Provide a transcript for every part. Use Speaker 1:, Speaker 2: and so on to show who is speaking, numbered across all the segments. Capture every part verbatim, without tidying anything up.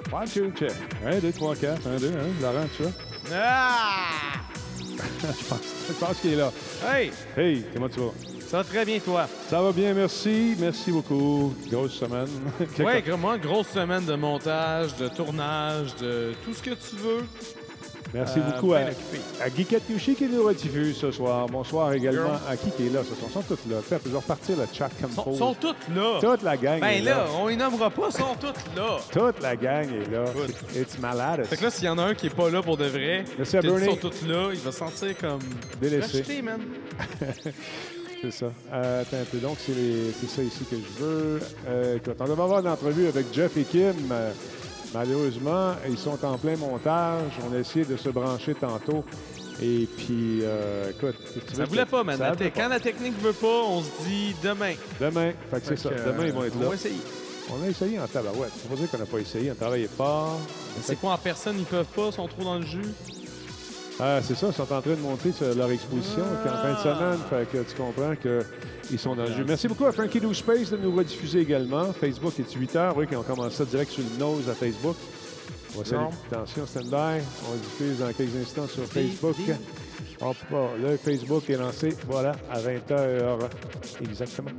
Speaker 1: One, two, check. Un, deux, trois, quatre. Un, deux, un. Laurent, tu vois?
Speaker 2: Ah!
Speaker 1: je pense, je pense qu'il est là.
Speaker 2: Hey!
Speaker 1: Hey, comment tu vas?
Speaker 2: Ça va très bien, toi?
Speaker 1: Ça va bien, merci. Merci beaucoup. Grosse semaine.
Speaker 2: Oui, vraiment, grosse semaine de montage, de tournage, de tout ce que tu veux.
Speaker 1: Merci
Speaker 2: euh,
Speaker 1: beaucoup à, à Guy Katiouchi qui nous rediffuse ce soir. Bonsoir également
Speaker 2: Girl.
Speaker 1: à qui qui est là ce soir. Ils sont tous là. Fait, je vais repartir le chat comme
Speaker 2: Ils sont,
Speaker 1: faut.
Speaker 2: sont toutes là.
Speaker 1: Toute la gang
Speaker 2: Ben
Speaker 1: est
Speaker 2: là,
Speaker 1: là.
Speaker 2: on les nommera pas, ils sont toutes là.
Speaker 1: Toute la gang est là. It's malade.
Speaker 2: Fait que là, s'il y en a un qui est pas là pour de vrai,
Speaker 1: Merci à
Speaker 2: que ils
Speaker 1: Bernie.
Speaker 2: sont toutes là, il va se sentir comme
Speaker 1: Délaissé.
Speaker 2: rejeté, man.
Speaker 1: C'est ça. Euh, attends un peu. Donc, c'est, les, c'est ça ici que je veux. Euh, écoute, on devait avoir une entrevue avec Jeff et Kim. Euh, malheureusement, ils sont en plein montage. On a essayé de se brancher tantôt. Et puis, euh, écoute... Tu
Speaker 2: Ça voulait pas, man.
Speaker 1: Ça
Speaker 2: La
Speaker 1: voulait
Speaker 2: te-
Speaker 1: pas.
Speaker 2: Quand la technique veut pas, on se dit demain.
Speaker 1: Demain. Fait que c'est ça.
Speaker 2: Fait que,
Speaker 1: Demain, ils vont
Speaker 2: euh,
Speaker 1: être
Speaker 2: On
Speaker 1: là.
Speaker 2: va essayer.
Speaker 1: On a essayé en tabarouette. Ça veut pas dire qu'on n'a pas essayé. On travaillait fort.
Speaker 2: Mais c'est quoi en personne, ils peuvent pas, ils sont trop dans le jus?
Speaker 1: Ah, c'est ça, ils sont en train de monter sur leur exposition qui est en fin de semaine. Fait que tu comprends qu'ils sont dans le jeu. Merci beaucoup à Frankie Do Space de nous rediffuser également. Facebook est huit heures. Oui, on commence ça direct sur le nose à Facebook. On va saluer. Attention, stand-by. On diffuse dans quelques instants sur Facebook. Hop, là, le Facebook est lancé, voilà, à vingt heures exactement.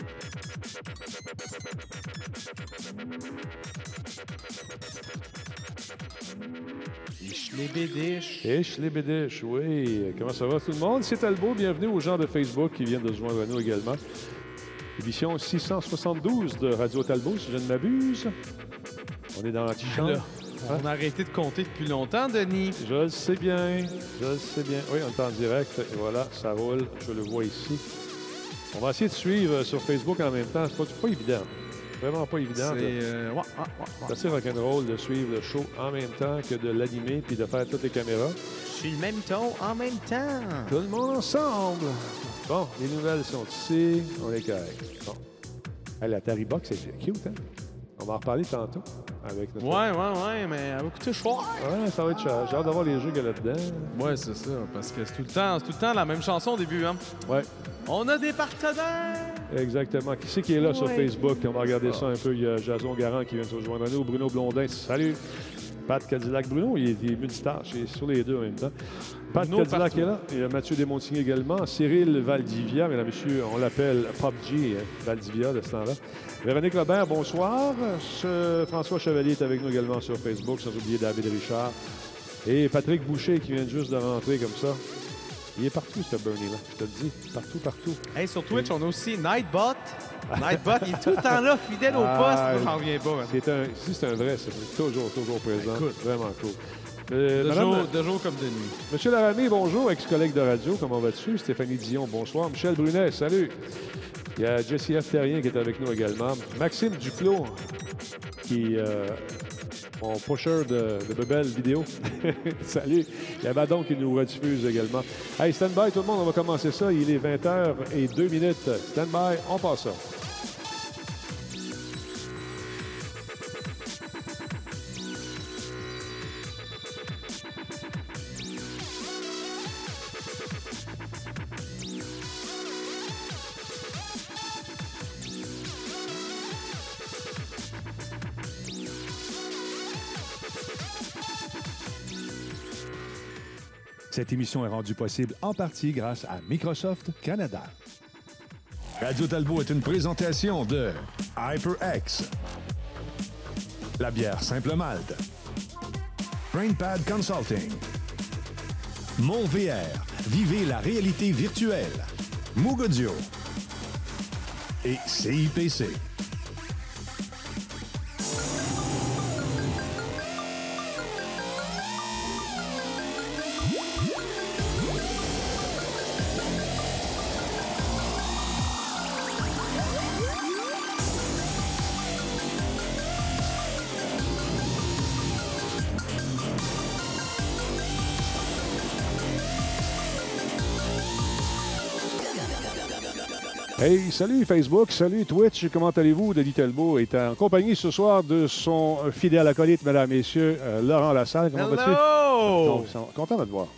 Speaker 2: Les bédiches.
Speaker 1: Ish, les bédiches, oui. Comment ça va tout le monde? C'est Talbot. Bienvenue aux gens de Facebook qui viennent de se joindre à nous également. Édition six cent soixante-douze de Radio Talbot, si je ne m'abuse. On est dans l'antichambre.
Speaker 2: Là, on a arrêté de compter depuis longtemps, Denis.
Speaker 1: Je le sais bien. Je le sais bien. Oui, on est en direct. Et voilà, ça roule. Je le vois ici. On va essayer de suivre sur Facebook en même temps. C'est pas, c'est pas évident. Vraiment pas évident.
Speaker 2: C'est euh, ouais, ouais, ouais,
Speaker 1: C'est
Speaker 2: ouais.
Speaker 1: assez rock'n'roll de suivre le show en même temps que de l'animer puis de faire toutes les caméras.
Speaker 2: Sur le même ton, en même temps.
Speaker 1: Tout le monde ensemble. Bon, les nouvelles sont ici. On est correct. Bon. Hey, la Atari Box, c'est cute, hein? On va en reparler tantôt avec notre...
Speaker 2: Ouais, ouais, ouais, mais elle va coûter cher.
Speaker 1: Ouais, ça va être cher. J'ai hâte d'avoir les jeux qu'il y a là-dedans.
Speaker 2: Ouais, c'est ça, parce que c'est tout le temps, c'est tout le temps la même chanson au début, hein.
Speaker 1: Ouais,
Speaker 2: On a des partenaires.
Speaker 1: exactement. Qui c'est qui est là sur
Speaker 2: Ouais.
Speaker 1: Facebook? On va regarder ça un peu. Il y a Jason Garand qui vient de se rejoindre à nous. Bruno Blondin, salut. Pat Cadillac. Bruno, il est, il est multitâche. Il est sur les deux en même temps. Pat
Speaker 2: Bruno
Speaker 1: Cadillac
Speaker 2: partout.
Speaker 1: est là. Il y a Mathieu Desmontigny également. Cyril Valdivia, mesdames et messieurs, on l'appelle Pop G, hein, Valdivia de ce temps-là. Véronique Robert, bonsoir. Ce- François Chevalier est avec nous également sur Facebook, sans oublier David Richard. Et Patrick Boucher qui vient juste de rentrer comme ça. Il est partout, ce Bernie-là. Je te le dis. Partout, partout.
Speaker 2: Hey, sur Twitch, on a aussi Nightbot. Nightbot, il est tout le temps là, fidèle au
Speaker 1: Ah,
Speaker 2: poste. Moi, j'en reviens pas, man.
Speaker 1: C'est un, si c'est un vrai, c'est toujours, toujours présent.
Speaker 2: Écoute.
Speaker 1: Vraiment cool. Euh,
Speaker 2: De,
Speaker 1: madame-
Speaker 2: jour, de jour comme de nuit.
Speaker 1: Monsieur Laramie, bonjour, ex-collègue de radio, comment vas-tu? Stéphanie Dion, bonsoir. Michel Brunet, salut. Il y a Jessie F. Terrien qui est avec nous également. Maxime Duclos, qui euh, mon pusher de, de bebelles vidéo. Salut. Il y a Badon qui nous rediffuse également. Hey, stand-by tout le monde, on va commencer ça. Il est vingt heures et deux minutes. Stand-by, on passe ça.
Speaker 3: Cette émission est rendue possible en partie grâce à Microsoft Canada. Radio Talbot est une présentation de HyperX, la bière Simple Malte, BrainPad Consulting, Mon V R, vivez la réalité virtuelle, Moog Audio et C I P C.
Speaker 1: Hey, salut Facebook, salut Twitch, comment allez-vous? Denis Talbot est en compagnie ce soir de son fidèle acolyte, mesdames et messieurs, euh, Laurent Lassalle. Comment vas-tu?
Speaker 2: Hello!
Speaker 1: Donc, ils sont contents de te voir.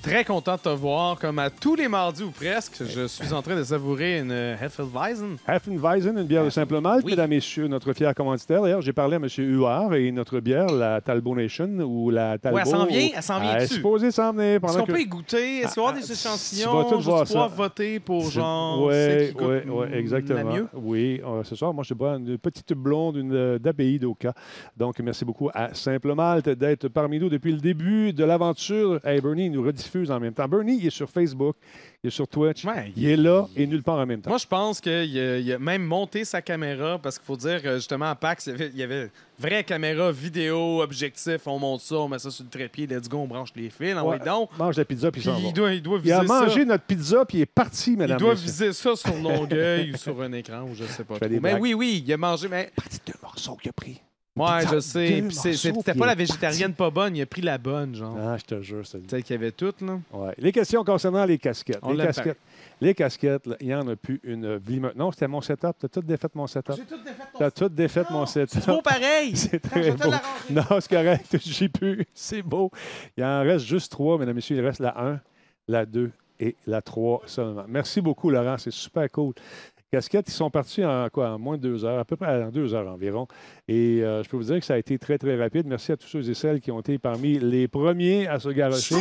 Speaker 2: Très content de te voir, comme à tous les mardis ou presque. Je suis en train de savourer une Hefeweizen.
Speaker 1: Hefeweizen, une bière de simple malt, oui. Mesdames et messieurs, notre fier commanditaire. D'ailleurs, j'ai parlé à M. Huard et notre bière, la Talbot Nation ou la Talbot...
Speaker 2: Ouais, elle s'en vient, elle s'en vient
Speaker 1: Elle est
Speaker 2: dessus.
Speaker 1: supposée s'en venir.
Speaker 2: Est-ce qu'on
Speaker 1: que...
Speaker 2: peut y goûter? Est-ce qu'il va y avoir des échantillons?
Speaker 1: Tu vas tout voir
Speaker 2: je vais pouvoir
Speaker 1: ça.
Speaker 2: voter pour genre...
Speaker 1: Oui,
Speaker 2: oui,
Speaker 1: oui, exactement.
Speaker 2: La mieux?
Speaker 1: Oui, euh, ce soir, moi, je bois une petite blonde une, d'Abbaye d'Oka. Donc, merci beaucoup à Simple Malte d'être parmi nous depuis le début de l'aventure. Hey, Bernie, il nous rediffuse en même temps. Bernie, il est sur Facebook, il est sur Twitch,
Speaker 2: ouais,
Speaker 1: il est là et nulle part en même temps.
Speaker 2: Moi, je pense qu'il a, il a même monté sa caméra parce qu'il faut dire, justement, à PAX, il y avait, il y avait vraie caméra, vidéo, objectif, on monte ça, on met ça sur le trépied, let's go, on branche les fils,
Speaker 1: ouais,
Speaker 2: donc.
Speaker 1: Mange la pizza puis s'en va.
Speaker 2: Il doit, il doit viser
Speaker 1: Il a mangé
Speaker 2: ça.
Speaker 1: notre pizza puis il est parti, madame.
Speaker 2: Il doit viser ça sur Longueuil ou sur un écran ou je sais pas. Mais blagues. oui, oui, il a mangé, mais...
Speaker 1: Parti deux morceaux qu'il a pris.
Speaker 2: Ouais, je sais. C'était pas la végétarienne pas bonne, il a pris la bonne, genre.
Speaker 1: Ah, je te jure, c'est
Speaker 2: celle qu'il y avait toutes, là.
Speaker 1: Ouais. Les questions concernant les casquettes.
Speaker 2: On
Speaker 1: les casquettes, les casquettes, là, il n'y en a plus une. Non, c'était mon setup. Tu as tout défait mon setup.
Speaker 2: J'ai tout défait ton
Speaker 1: Tu as tout défait mon setup.
Speaker 2: C'est beau pareil.
Speaker 1: C'est très beau. Non, c'est correct. J'ai plus. C'est beau. Il en reste juste trois, mesdames et messieurs. Il reste la un, la deux et la trois seulement. Merci beaucoup, Laurent. C'est super cool. Casquettes, ils sont partis en quoi, en moins de deux heures, à peu près en deux heures environ. Et euh, je peux vous dire que ça a été très, très rapide. Merci à tous ceux et celles qui ont été parmi les premiers à se garrocher.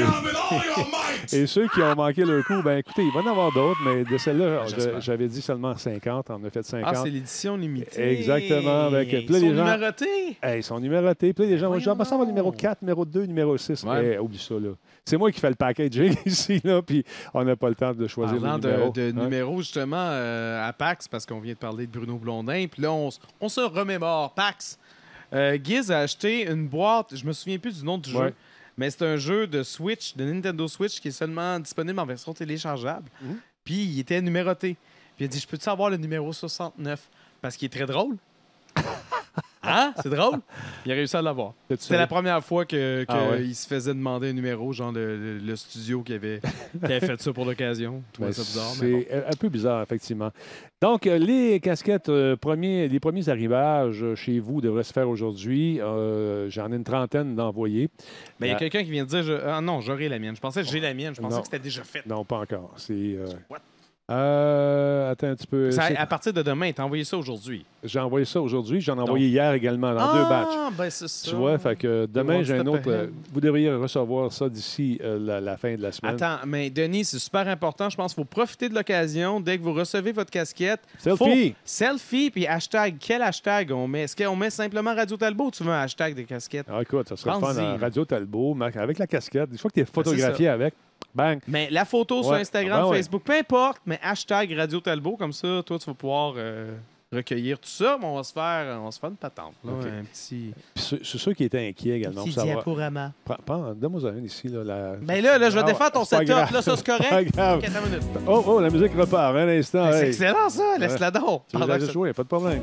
Speaker 1: Et, et ceux qui ont manqué leur coup, bien écoutez, il va y en avoir d'autres, mais de celle-là, j'avais dit seulement cinquante. On a fait cinquante.
Speaker 2: Ah, c'est l'édition limitée.
Speaker 1: Exactement. Avec,
Speaker 2: ils
Speaker 1: là,
Speaker 2: sont
Speaker 1: les gens,
Speaker 2: numérotés.
Speaker 1: Hey, ils sont numérotés. Puis là, les gens vont dire, ah, ça va numéro quatre, numéro deux, numéro six.
Speaker 2: Ouais.
Speaker 1: Hey, oublie ça, là. C'est moi qui fais le packaging ici, là, puis on n'a pas le temps de choisir
Speaker 2: Parlant
Speaker 1: le numéro.
Speaker 2: de, de
Speaker 1: hein?
Speaker 2: numéros, justement, euh, à PAX, parce qu'on vient de parler de Bruno Blondin, puis là, on, on se remémore. PAX, euh, Giz a acheté une boîte, je me souviens plus du nom du
Speaker 1: ouais.
Speaker 2: jeu, mais c'est un jeu de Switch, de Nintendo Switch, qui est seulement disponible en version téléchargeable. Mm-hmm. Puis il était numéroté. Puis il a dit, je peux-tu avoir le numéro soixante-neuf? Parce qu'il est très drôle. Hein? C'est drôle? Il a réussi à l'avoir. C'était la première fois qu'il que ah ouais. se faisait demander un numéro, genre le, le, le studio qui avait, qui avait fait ça pour l'occasion. Ben, ça bizarre.
Speaker 1: C'est bon. Un peu bizarre, effectivement. Donc, les casquettes, euh, premiers, les premiers arrivages chez vous devraient se faire aujourd'hui. Euh, J'en ai une trentaine d'envoyés.
Speaker 2: Mais il y a quelqu'un qui vient de dire je... Ah non, j'aurai la mienne. Je pensais que j'ai la mienne. Je pensais non. que c'était déjà fait.
Speaker 1: Non, pas encore. C'est. Euh... What? Euh, attends un petit peu.
Speaker 2: Ça, à partir de demain, tu as envoyé ça aujourd'hui.
Speaker 1: J'ai envoyé ça aujourd'hui. J'en ai envoyé Donc. hier également, dans ah, deux batchs.
Speaker 2: Ben c'est ça.
Speaker 1: Tu vois, fait que demain, j'ai un autre. Euh, vous devriez recevoir ça d'ici euh, la, la fin de la semaine.
Speaker 2: Attends, mais Denis, c'est super important. Je pense qu'il faut profiter de l'occasion. Dès que vous recevez votre casquette.
Speaker 1: Selfie.
Speaker 2: Faut... Selfie, puis hashtag. Quel hashtag on met? Est-ce qu'on met simplement Radio Talbot ou tu veux un hashtag des casquettes?
Speaker 1: Ah, écoute, ça serait fun à Radio Talbot, avec la casquette. Une fois que tu es photographié avec. Bang.
Speaker 2: Mais la photo ouais. sur Instagram, ben ouais. Facebook, peu importe, mais hashtag Radio Talbot, comme ça, toi, tu vas pouvoir euh, recueillir tout ça, mais on va se faire, on va se faire une patente. Là, okay. Un petit...
Speaker 1: C'est ceux qui étaient inquiets également.
Speaker 2: Un petit diaporama.
Speaker 1: Donne-moi une ici. Là, la...
Speaker 2: Ben là, là je vais ah, défaire ton setup. Là, ça, c'est correct. Okay,
Speaker 1: oh, oh, la musique repart. Un instant.
Speaker 2: C'est
Speaker 1: hey.
Speaker 2: excellent, ça. Laisse-la donc.
Speaker 1: Tu veux juste jouer, pas de problème.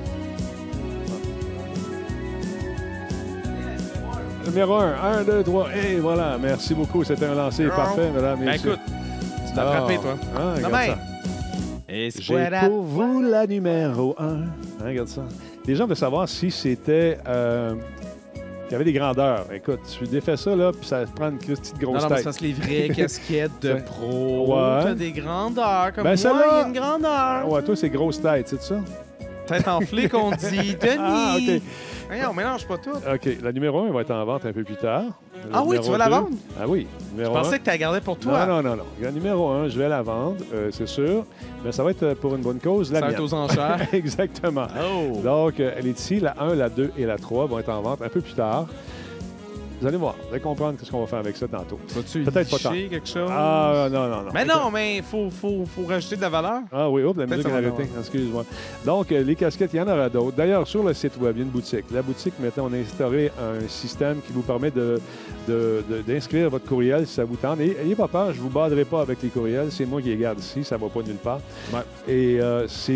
Speaker 1: Numéro un, un, deux, trois, et voilà. Merci beaucoup. C'était un lancer parfait, mesdames et messieurs.
Speaker 2: Ben écoute, tu t'as frappé, toi.
Speaker 1: Ah, regarde ça. J'ai pour vous la numéro un. Hein, regarde ça. Les gens veulent savoir si c'était... Euh, il y avait des grandeurs. Écoute, tu défais ça, là, puis ça prend une petite grosse
Speaker 2: non, non,
Speaker 1: tête.
Speaker 2: Non, mais c'est les vraies casquettes de pro.
Speaker 1: Ouais.
Speaker 2: T'as des grandeurs. Comme
Speaker 1: ben,
Speaker 2: moi, il y a une grandeur.
Speaker 1: Ouais, toi, c'est grosse tête, c'est ça?
Speaker 2: Tête enflée qu'on dit. Denis!
Speaker 1: Ah, OK.
Speaker 2: Hey, on mélange pas tout.
Speaker 1: OK. La numéro un va être en vente un peu plus tard. Le
Speaker 2: ah oui, tu vas la vendre?
Speaker 1: Ah oui.
Speaker 2: Je pensais un. que tu la gardais pour toi.
Speaker 1: Non, non, non. non. Le numéro un, je vais la vendre, euh, c'est sûr. Mais ça va être pour une bonne cause. La
Speaker 2: ça
Speaker 1: mienne.
Speaker 2: va être aux enchères.
Speaker 1: Exactement.
Speaker 2: Oh.
Speaker 1: Donc, euh, elle est ici. La un, la deux et la trois vont être en vente un peu plus tard. Vous allez voir, vous allez comprendre ce qu'on va faire avec ça tantôt.
Speaker 2: Vas-tu
Speaker 1: peut-être pas tant.
Speaker 2: quelque chose?
Speaker 1: Ah, non, non, non.
Speaker 2: Mais non, mais il faut, faut, faut rajouter de la valeur.
Speaker 1: Ah oui, hop, la musique a arrêté. Excuse-moi. Donc, euh, les casquettes, il y en aura d'autres. D'ailleurs, sur le site web, il y a une boutique. La boutique, maintenant, on a instauré un système qui vous permet de, de, de, d'inscrire votre courriel si ça vous tente. Et n'ayez pas peur, je ne vous baderai pas avec les courriels. C'est moi qui les garde ici, ça ne va pas nulle part.
Speaker 2: Ouais.
Speaker 1: Et euh, c'est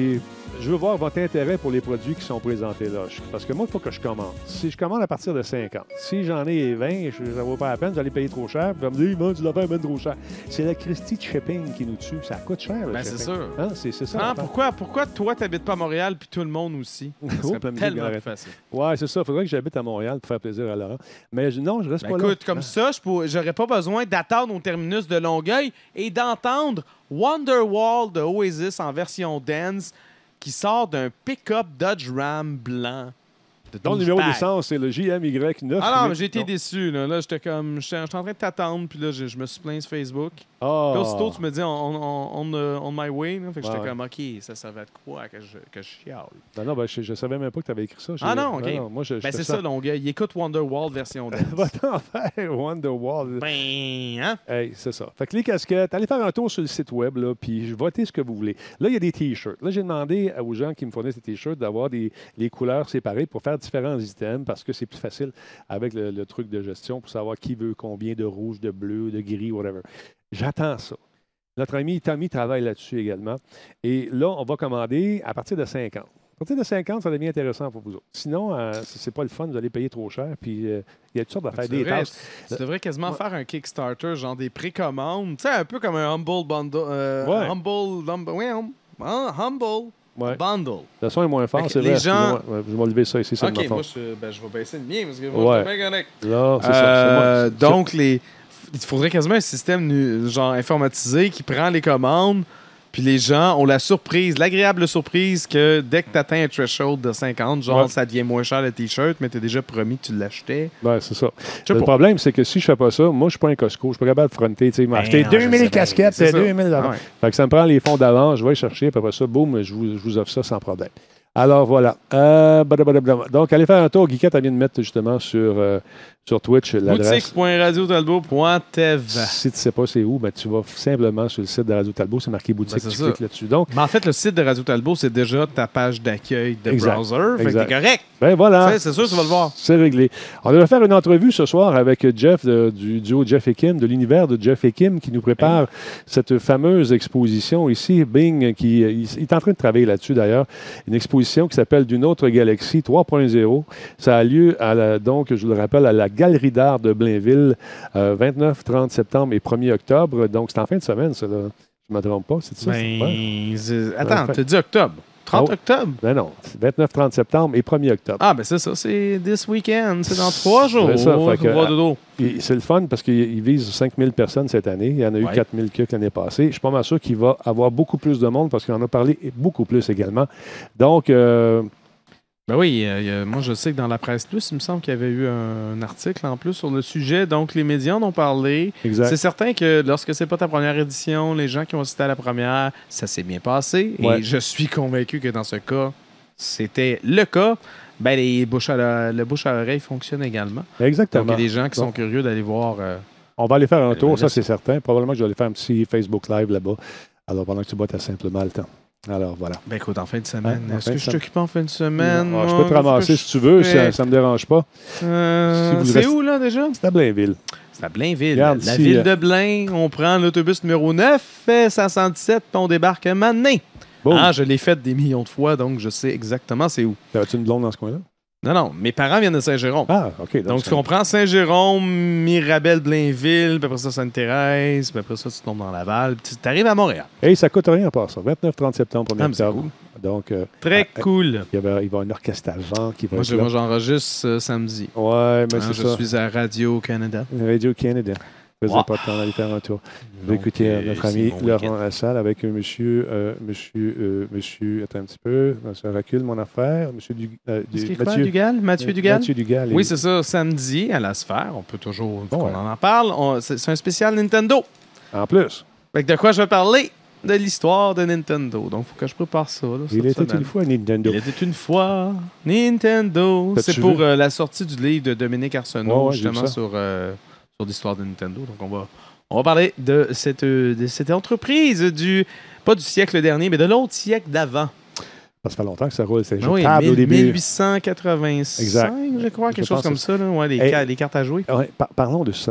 Speaker 1: je veux voir votre intérêt pour les produits qui sont présentés là. Je- Parce que moi, il faut que je commande. Si je commande à partir de cinquante, si j'en ai vingt, je- ça ne vaut pas la peine, vous allez payer trop cher. Puis vous allez me dire, tu l'as fait même trop cher. C'est la Christie de shipping qui nous tue. Ça coûte cher, le
Speaker 2: Ben, c'est
Speaker 1: shipping.
Speaker 2: sûr.
Speaker 1: Hein? C'est c'est ça.
Speaker 2: Ah,
Speaker 1: l'affaire.
Speaker 2: pourquoi, pourquoi toi, t'habites pas à Montréal puis tout le monde aussi? Ça
Speaker 1: Oh,
Speaker 2: serait
Speaker 1: plein de
Speaker 2: tellement
Speaker 1: musique,
Speaker 2: plus facile.
Speaker 1: Ouais, c'est ça. Il faudrait que j'habite à Montréal pour faire plaisir à Laurent. Mais je- non, je reste
Speaker 2: Ben,
Speaker 1: pas
Speaker 2: écoute,
Speaker 1: là.
Speaker 2: comme
Speaker 1: Ah.
Speaker 2: ça, je pour- j'aurais pas besoin d'attendre au terminus de Longueuil et d'entendre Wonderwall de Oasis en version dance qui sort d'un pick-up Dodge Ram blanc. De
Speaker 1: Ton
Speaker 2: douze
Speaker 1: numéro
Speaker 2: pages.
Speaker 1: d'essence, c'est le J M Y neuf.
Speaker 2: Ah non, mais j'ai été déçu. Là, là j'étais comme. J'étais j'étais en train de t'attendre, puis là, je, je me suis plaint sur Facebook.
Speaker 1: Ah.
Speaker 2: Puis aussitôt, tu me dis on, on, on, on, on my way. Là, fait que
Speaker 1: Ouais,
Speaker 2: j'étais
Speaker 1: ouais.
Speaker 2: comme, OK, ça servait de quoi que je, que je chiale?
Speaker 1: Non, non, ben, je ne savais même pas que tu avais écrit ça.
Speaker 2: Ah
Speaker 1: J'ai-
Speaker 2: non, OK.
Speaker 1: moi, je, je
Speaker 2: Ben,
Speaker 1: fais
Speaker 2: c'est ça, Longueuil. Il écoute Wonderwall version dance.
Speaker 1: Va-t'en faire, Wonderwall.
Speaker 2: Ben, hein?
Speaker 1: Hey, c'est ça. Fait que les casquettes, allez faire un tour sur le site web, là, puis votez ce que vous voulez. Là, il y a des T-shirts. Là, j'ai demandé aux gens qui me fournissent ces T-shirts d'avoir des, les couleurs séparées pour faire différents items parce que c'est plus facile avec le, le truc de gestion pour savoir qui veut combien de rouge, de bleu, de gris, whatever. J'attends ça. Notre ami Tommy travaille là-dessus également. Et là, on va commander à partir de cinquante. À partir de cinquante, ça devient intéressant pour vous autres. Sinon, euh, si c'est pas le fun, vous allez payer trop cher. Puis, euh, il y a toutes sortes d'affaires,
Speaker 2: Tu
Speaker 1: des
Speaker 2: devrais,
Speaker 1: tasses.
Speaker 2: tu devrais quasiment
Speaker 1: Ouais.
Speaker 2: faire un Kickstarter, genre des précommandes. Tu sais, un peu comme un Humble Bundle. euh,
Speaker 1: Ouais.
Speaker 2: Humble. Humble. Ouais, hum- hein, humble
Speaker 1: Ouais.
Speaker 2: Bundle.
Speaker 1: Le son est moins fort,
Speaker 2: Fait que
Speaker 1: c'est
Speaker 2: les
Speaker 1: vrai.
Speaker 2: gens-
Speaker 1: excuse-moi. Ouais, je vais lever ça ici, c'est de
Speaker 2: Ok,
Speaker 1: ma
Speaker 2: moi,
Speaker 1: faute.
Speaker 2: je, ben, je vais baisser le mien parce que moi,
Speaker 1: Ouais.
Speaker 2: je suis bien correct.
Speaker 1: Là, c'est
Speaker 2: Euh,
Speaker 1: ça. c'est moi. C'est-
Speaker 2: donc, les... il faudrait quasiment un système nu- genre informatisé qui prend les commandes, puis les gens ont la surprise, l'agréable surprise que dès que tu atteins un threshold de cinquante, genre
Speaker 1: Ouais.
Speaker 2: ça devient moins cher le t-shirt, mais tu as déjà promis que tu l'achetais.
Speaker 1: Ben, c'est ça.
Speaker 2: Je sais
Speaker 1: Le
Speaker 2: pas.
Speaker 1: problème, c'est que si je fais pas ça, moi, je suis pas un Costco. Je suis pas capable de fronter. Tu sais, il m'a
Speaker 2: Ben
Speaker 1: acheté
Speaker 2: non, je
Speaker 1: deux mille
Speaker 2: sais bien,
Speaker 1: casquettes,
Speaker 2: c'est ça.
Speaker 1: deux mille dollars.
Speaker 2: Ah ouais.
Speaker 1: Fait que ça me prend les fonds d'avance, je vais les chercher, puis après ça, boum, je vous, je vous offre ça sans problème. Alors, voilà. Euh, badabadabada. Donc, allez faire un tour. Guiquette, elle vient de mettre justement sur, euh, sur Twitch l'adresse.
Speaker 2: boutique point radio talbot point t v.
Speaker 1: Si tu ne sais pas c'est où, ben, tu vas simplement sur le site de Radio Talbot, c'est marqué boutique,
Speaker 2: Ben, c'est
Speaker 1: tu
Speaker 2: ça.
Speaker 1: cliques là-dessus. Donc,
Speaker 2: Mais en fait, le site de Radio Talbot, c'est déjà ta page d'accueil de
Speaker 1: Exact.
Speaker 2: browser. Fait que
Speaker 1: Exact.
Speaker 2: t'es correct.
Speaker 1: ben voilà.
Speaker 2: Tu sais, c'est sûr, tu vas le voir.
Speaker 1: C'est réglé. On devrait faire une entrevue ce soir avec Jeff de- du duo Jeff et Kim, de l'univers de Jeff et Kim, qui nous prépare cette fameuse exposition ici. Bing, qui il, il est en train de travailler là-dessus d'ailleurs. Une exposition qui s'appelle D'une autre galaxie trois point zéro. Ça a lieu, à la- donc, je vous le rappelle, à la Galerie d'art de Blainville, euh, vingt-neuf, trente septembre et premier octobre. Donc, c'est en fin de semaine, ça. Là. Je ne me trompe pas, c'est ça?
Speaker 2: Ben,
Speaker 1: Ouais.
Speaker 2: c'est- Attends,
Speaker 1: fait-
Speaker 2: t'as dit octobre. trente
Speaker 1: Oh.
Speaker 2: octobre?
Speaker 1: Ben non, c'est vingt-neuf, trente septembre et premier octobre.
Speaker 2: Ah, ben c'est ça, c'est this weekend. C'est dans trois jours.
Speaker 1: C'est ça, fait que-
Speaker 2: Gros dodo.
Speaker 1: Et c'est le fun parce qu'il vise cinq mille personnes cette année. Il y en a eu
Speaker 2: Ouais.
Speaker 1: quatre mille que l'année passée. Je suis pas mal sûr qu'il va avoir beaucoup plus de monde parce qu'il en a parlé beaucoup plus également. Donc, euh,
Speaker 2: Ben oui, euh, y a- moi je sais que dans la presse plus, il me semble qu'il y avait eu un, un article en plus sur le sujet. Donc les médias en ont parlé.
Speaker 1: exact.
Speaker 2: C'est certain que lorsque c'est pas ta première édition, les gens qui ont assisté à la première, ça s'est bien passé.
Speaker 1: Ouais.
Speaker 2: Et je suis convaincu que dans ce cas, c'était le cas. Ben les bouches à la- le bouche à oreille fonctionne également. Donc il
Speaker 1: Exactement.
Speaker 2: y a des gens qui sont
Speaker 1: Donc,
Speaker 2: curieux d'aller voir. euh,
Speaker 1: On va aller faire un
Speaker 2: Euh,
Speaker 1: tour, ça
Speaker 2: là,
Speaker 1: c'est certain. Probablement que je vais aller faire un petit Facebook Live là-bas. Alors, pendant que tu bois, tu as simplement le temps. Alors, voilà.
Speaker 2: Ben écoute, en fin de semaine.
Speaker 1: Ouais, en
Speaker 2: Est-ce
Speaker 1: fin
Speaker 2: que
Speaker 1: de
Speaker 2: je
Speaker 1: semaine.
Speaker 2: t'occupe en fin de semaine?
Speaker 1: Ah, je
Speaker 2: moi?
Speaker 1: peux te ramasser
Speaker 2: Qu'est-ce
Speaker 1: si tu
Speaker 2: que
Speaker 1: veux,
Speaker 2: je
Speaker 1: ça
Speaker 2: fais?
Speaker 1: ne me dérange pas.
Speaker 2: Euh,
Speaker 1: Si vous
Speaker 2: c'est
Speaker 1: restez-
Speaker 2: où là déjà?
Speaker 1: C'est à Blainville.
Speaker 2: C'est à Blainville.
Speaker 1: Regarde,
Speaker 2: la
Speaker 1: si,
Speaker 2: ville
Speaker 1: euh,
Speaker 2: de Blain. On prend l'autobus numéro neuf, fait cinq cent dix-sept, puis on débarque à Mané.
Speaker 1: Boum.
Speaker 2: Ah, je l'ai fait des millions de fois, donc je sais exactement c'est où.
Speaker 1: T'avais-tu une blonde dans ce coin-là?
Speaker 2: Non, non, mes parents viennent de Saint-Jérôme.
Speaker 1: Ah, OK.
Speaker 2: donc, tu
Speaker 1: c'est-
Speaker 2: comprends, Saint-Jérôme, Mirabel, Blainville, puis après ça, Sainte-Thérèse, puis après ça, tu tombes dans Laval, puis tu arrives à Montréal.
Speaker 1: Hey, ça coûte rien à part ça. vingt-neuf, trente septembre, premier
Speaker 2: Ah, mais c'est
Speaker 1: octobre.
Speaker 2: cool.
Speaker 1: Donc, euh,
Speaker 2: Très
Speaker 1: Ah,
Speaker 2: cool.
Speaker 1: il, y avait- il va y avoir un orchestre avant qui va
Speaker 2: Moi,
Speaker 1: être
Speaker 2: je-
Speaker 1: là.
Speaker 2: moi, j'enregistre euh, samedi.
Speaker 1: Ouais, mais
Speaker 2: Hein,
Speaker 1: c'est
Speaker 2: je
Speaker 1: ça.
Speaker 2: suis à Radio-Canada.
Speaker 1: Radio-Canada. Faisait
Speaker 2: Ouais.
Speaker 1: pas de temps d'aller faire un tour. Je vais
Speaker 2: Donc,
Speaker 1: écouter
Speaker 2: euh,
Speaker 1: notre
Speaker 2: c'est
Speaker 1: ami
Speaker 2: mon
Speaker 1: Laurent
Speaker 2: week-end.
Speaker 1: Lassalle avec euh, monsieur, euh, monsieur, euh, monsieur, attends un petit peu, ça recule mon affaire, monsieur du, euh, du-
Speaker 2: Est-ce qu'il est quoi,
Speaker 1: Mathieu,
Speaker 2: Dugal? Mathieu
Speaker 1: euh,
Speaker 2: Dugal?
Speaker 1: Mathieu Dugal.
Speaker 2: Oui,
Speaker 1: Et-
Speaker 2: c'est ça. Samedi, à la Sphère, on peut toujours, vu
Speaker 1: Bon,
Speaker 2: qu'on
Speaker 1: ouais.
Speaker 2: en parle, on- c'est c'est un spécial Nintendo.
Speaker 1: En plus,
Speaker 2: Fait que de quoi je vais parler? De l'histoire de Nintendo. Donc, il faut que je prépare ça. là,
Speaker 1: il
Speaker 2: cette
Speaker 1: était
Speaker 2: semaine.
Speaker 1: une fois à Nintendo.
Speaker 2: Il était une fois Nintendo.
Speaker 1: T'as-tu
Speaker 2: C'est pour
Speaker 1: vu?
Speaker 2: euh, la sortie du livre de Dominique Arsenault,
Speaker 1: Ouais, ouais, j'ai vu
Speaker 2: justement,
Speaker 1: ça.
Speaker 2: sur, euh, sur l'histoire de Nintendo. Donc, on va, on va parler de cette, euh, de cette entreprise du, pas du siècle dernier, mais de l'autre siècle d'avant.
Speaker 1: Ça fait longtemps que ça roule, c'est
Speaker 2: Ben
Speaker 1: jeu de
Speaker 2: oui,
Speaker 1: table au
Speaker 2: mille-
Speaker 1: début.
Speaker 2: mille huit cent quatre-vingt-cinq,
Speaker 1: Exact.
Speaker 2: je crois, quelque
Speaker 1: Je
Speaker 2: chose
Speaker 1: pense
Speaker 2: comme
Speaker 1: que
Speaker 2: ça. Là. Ouais, les,
Speaker 1: Hey.
Speaker 2: ca- les cartes à jouer.
Speaker 1: Ouais, par- parlons de ça.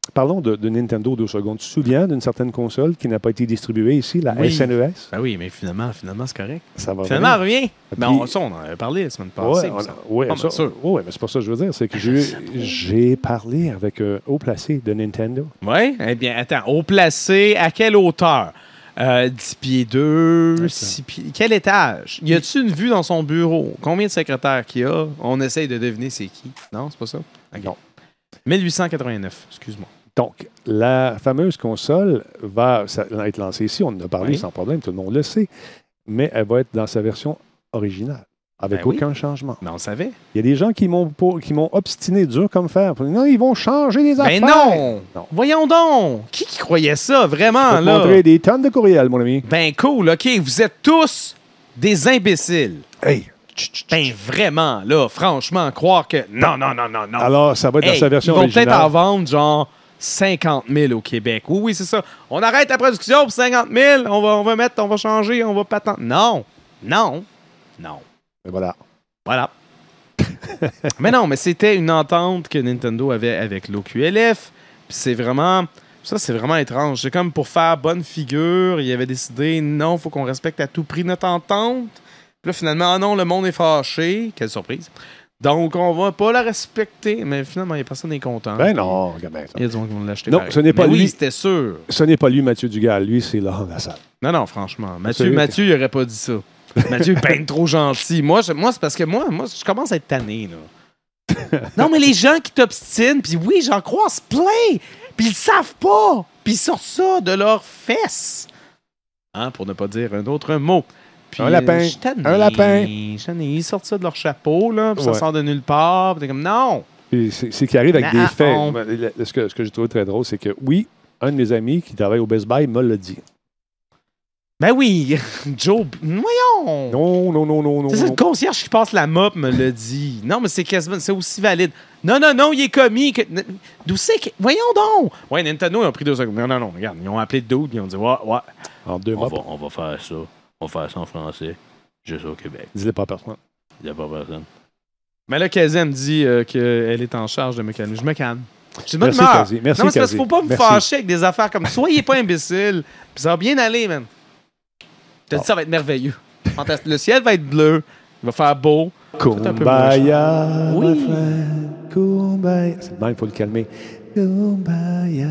Speaker 1: Parlons de, de Nintendo deux secondes. Tu te souviens d'une certaine console qui n'a pas été distribuée ici, la
Speaker 2: Oui.
Speaker 1: S N E S?
Speaker 2: Ben oui, mais finalement, finalement c'est correct.
Speaker 1: Ça va
Speaker 2: Finalement, elle
Speaker 1: venir.
Speaker 2: revient.
Speaker 1: Puis-
Speaker 2: Ben, on, ça, on en avait parlé la semaine passée.
Speaker 1: Ouais,
Speaker 2: me
Speaker 1: on-
Speaker 2: semble.
Speaker 1: ouais,
Speaker 2: Pas mal
Speaker 1: ça-
Speaker 2: sûr.
Speaker 1: ouais, mais c'est pas ça que je veux dire. C'est que j'ai j'ai parlé avec euh, haut placé de Nintendo.
Speaker 2: Oui? Eh bien, attends. Au placé, à quelle hauteur? Euh, dix pieds deux, six pieds... Quel étage? Y a-tu une vue dans son bureau? Combien de secrétaires qu'il y a? On essaye de deviner c'est qui. Non, c'est pas ça? Ok.
Speaker 1: Non.
Speaker 2: mille huit cent quatre-vingt-neuf, excuse-moi.
Speaker 1: Donc, la fameuse console va ça- être lancée ici. On en a parlé
Speaker 2: Oui.
Speaker 1: sans problème, tout le monde le sait. Mais elle va être dans sa version originale, avec
Speaker 2: Ben oui.
Speaker 1: aucun changement.
Speaker 2: Mais on savait.
Speaker 1: Il y a des gens qui m'ont pas- qui m'ont obstiné dur comme fer. Non, ils vont changer les affaires.
Speaker 2: Ben non!
Speaker 1: Non.
Speaker 2: Voyons donc! Qui qui croyait ça,
Speaker 1: Je
Speaker 2: vraiment,
Speaker 1: vais te
Speaker 2: là?
Speaker 1: montrer des tonnes de courriels, mon ami.
Speaker 2: Ben cool, OK. Vous êtes tous des imbéciles.
Speaker 1: Hey!
Speaker 2: Ben vraiment, là, franchement, croire que... Non, non, non, non, non.
Speaker 1: Alors, ça va être dans
Speaker 2: Hey,
Speaker 1: sa version
Speaker 2: ils vont
Speaker 1: originale.
Speaker 2: peut-être en vendre, genre, cinquante mille au Québec. Oui, oui, c'est ça. On arrête la production pour cinquante mille. On va, on va mettre, on va changer, on va patenter. Non, non, non.
Speaker 1: Et voilà.
Speaker 2: Voilà. mais non, mais c'était une entente que Nintendo avait avec l'O Q L F. Puis c'est vraiment... Ça, c'est vraiment étrange. C'est comme pour faire bonne figure, il avait décidé, non, il faut qu'on respecte à tout prix notre entente. Puis là, finalement, ah non, le monde est fâché. Quelle surprise. Donc, on va pas la respecter. Mais finalement, il n'y a personne qui est content.
Speaker 1: Ben non, regarde bien ça.
Speaker 2: Il y a des gens qui vont l'acheter.
Speaker 1: Non,
Speaker 2: pareil.
Speaker 1: ce n'est pas
Speaker 2: Mais
Speaker 1: lui.
Speaker 2: Oui, c'était sûr.
Speaker 1: Ce n'est pas lui, Mathieu Dugal. Lui, c'est Laurent Lassalle.
Speaker 2: Non, non, franchement. Mathieu,
Speaker 1: Absolument.
Speaker 2: Mathieu, il aurait pas dit ça. Mathieu est ben trop gentil. Moi, je- moi c'est parce que moi, moi, je commence à être tanné, là. Non, mais les gens qui t'obstinent, puis oui, j'en croise plein, puis ils savent pas, puis ils sortent ça de leurs fesses. Hein, pour ne pas dire un autre mot. Puis,
Speaker 1: Un lapin.
Speaker 2: euh, je suis tanné,
Speaker 1: Un lapin.
Speaker 2: je suis tanné. Ils sortent ça de leur chapeau, là, puis ça
Speaker 1: Ouais.
Speaker 2: sort de nulle part, puis t'es comme, non.
Speaker 1: Puis C'est c'est qu'il arrive avec
Speaker 2: Non,
Speaker 1: des faits.
Speaker 2: on-
Speaker 1: Ben, le- Ce que, ce que j'ai trouvé très drôle, c'est que oui, un de mes amis qui travaille au Best Buy me l'a dit.
Speaker 2: Ben oui, Joe, voyons.
Speaker 1: Non, non, non, non, non.
Speaker 2: C'est ça,
Speaker 1: non.
Speaker 2: le concierge qui passe la mop me l'a dit. Non, mais c'est quasiment, c'est aussi valide. Non, non, non, il est commis. Que... D'où c'est que... Voyons donc! Ouais, Nintendo, ils ont pris deux secondes. Non, non, non, regarde, ils ont appelé le dude, ils ont dit, ouais, ouais,
Speaker 1: En deux
Speaker 4: On
Speaker 1: mots,
Speaker 4: va, on va faire ça. On va faire ça en français. Juste au Québec.
Speaker 1: dis-le pas à personne.
Speaker 4: Il n'y a pas personne.
Speaker 2: Mais là, Kazi, elle me dit euh, qu'elle est en charge de me calmer. Je me calme. Je suis de bonne
Speaker 1: Merci,
Speaker 2: humeur.
Speaker 1: Kazi. Merci,
Speaker 2: non, mais c'est parce
Speaker 1: Kazi.
Speaker 2: qu'il faut pas me
Speaker 1: Merci.
Speaker 2: fâcher avec des affaires comme soyez pas imbécile. Puis ça va bien aller, man. Je te dis, ça va être merveilleux. Fantastique. Le ciel va être bleu. Il va faire beau. Tout un peu
Speaker 1: Kumbaya,
Speaker 2: Oui.
Speaker 1: my friend. Kumbaya. C'est le même, il faut le calmer. Kumbaya,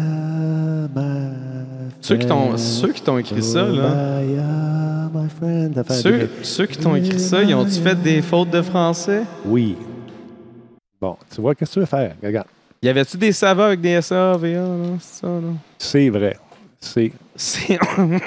Speaker 1: my
Speaker 2: Ceux qui t'ont,
Speaker 1: friend.
Speaker 2: ceux qui t'ont écrit ça, là.
Speaker 1: Kumbaya, my friend. T'as fait un
Speaker 2: Ceux,
Speaker 1: début.
Speaker 2: ceux qui t'ont écrit ça, ils ont-tu fait des fautes de français?
Speaker 1: Oui. Bon, tu vois, qu'est-ce que tu veux faire? Regarde.
Speaker 2: Y avait-tu des savas avec des S A, V A, là? C'est ça, là?
Speaker 1: C'est vrai. C'est.
Speaker 2: C'est...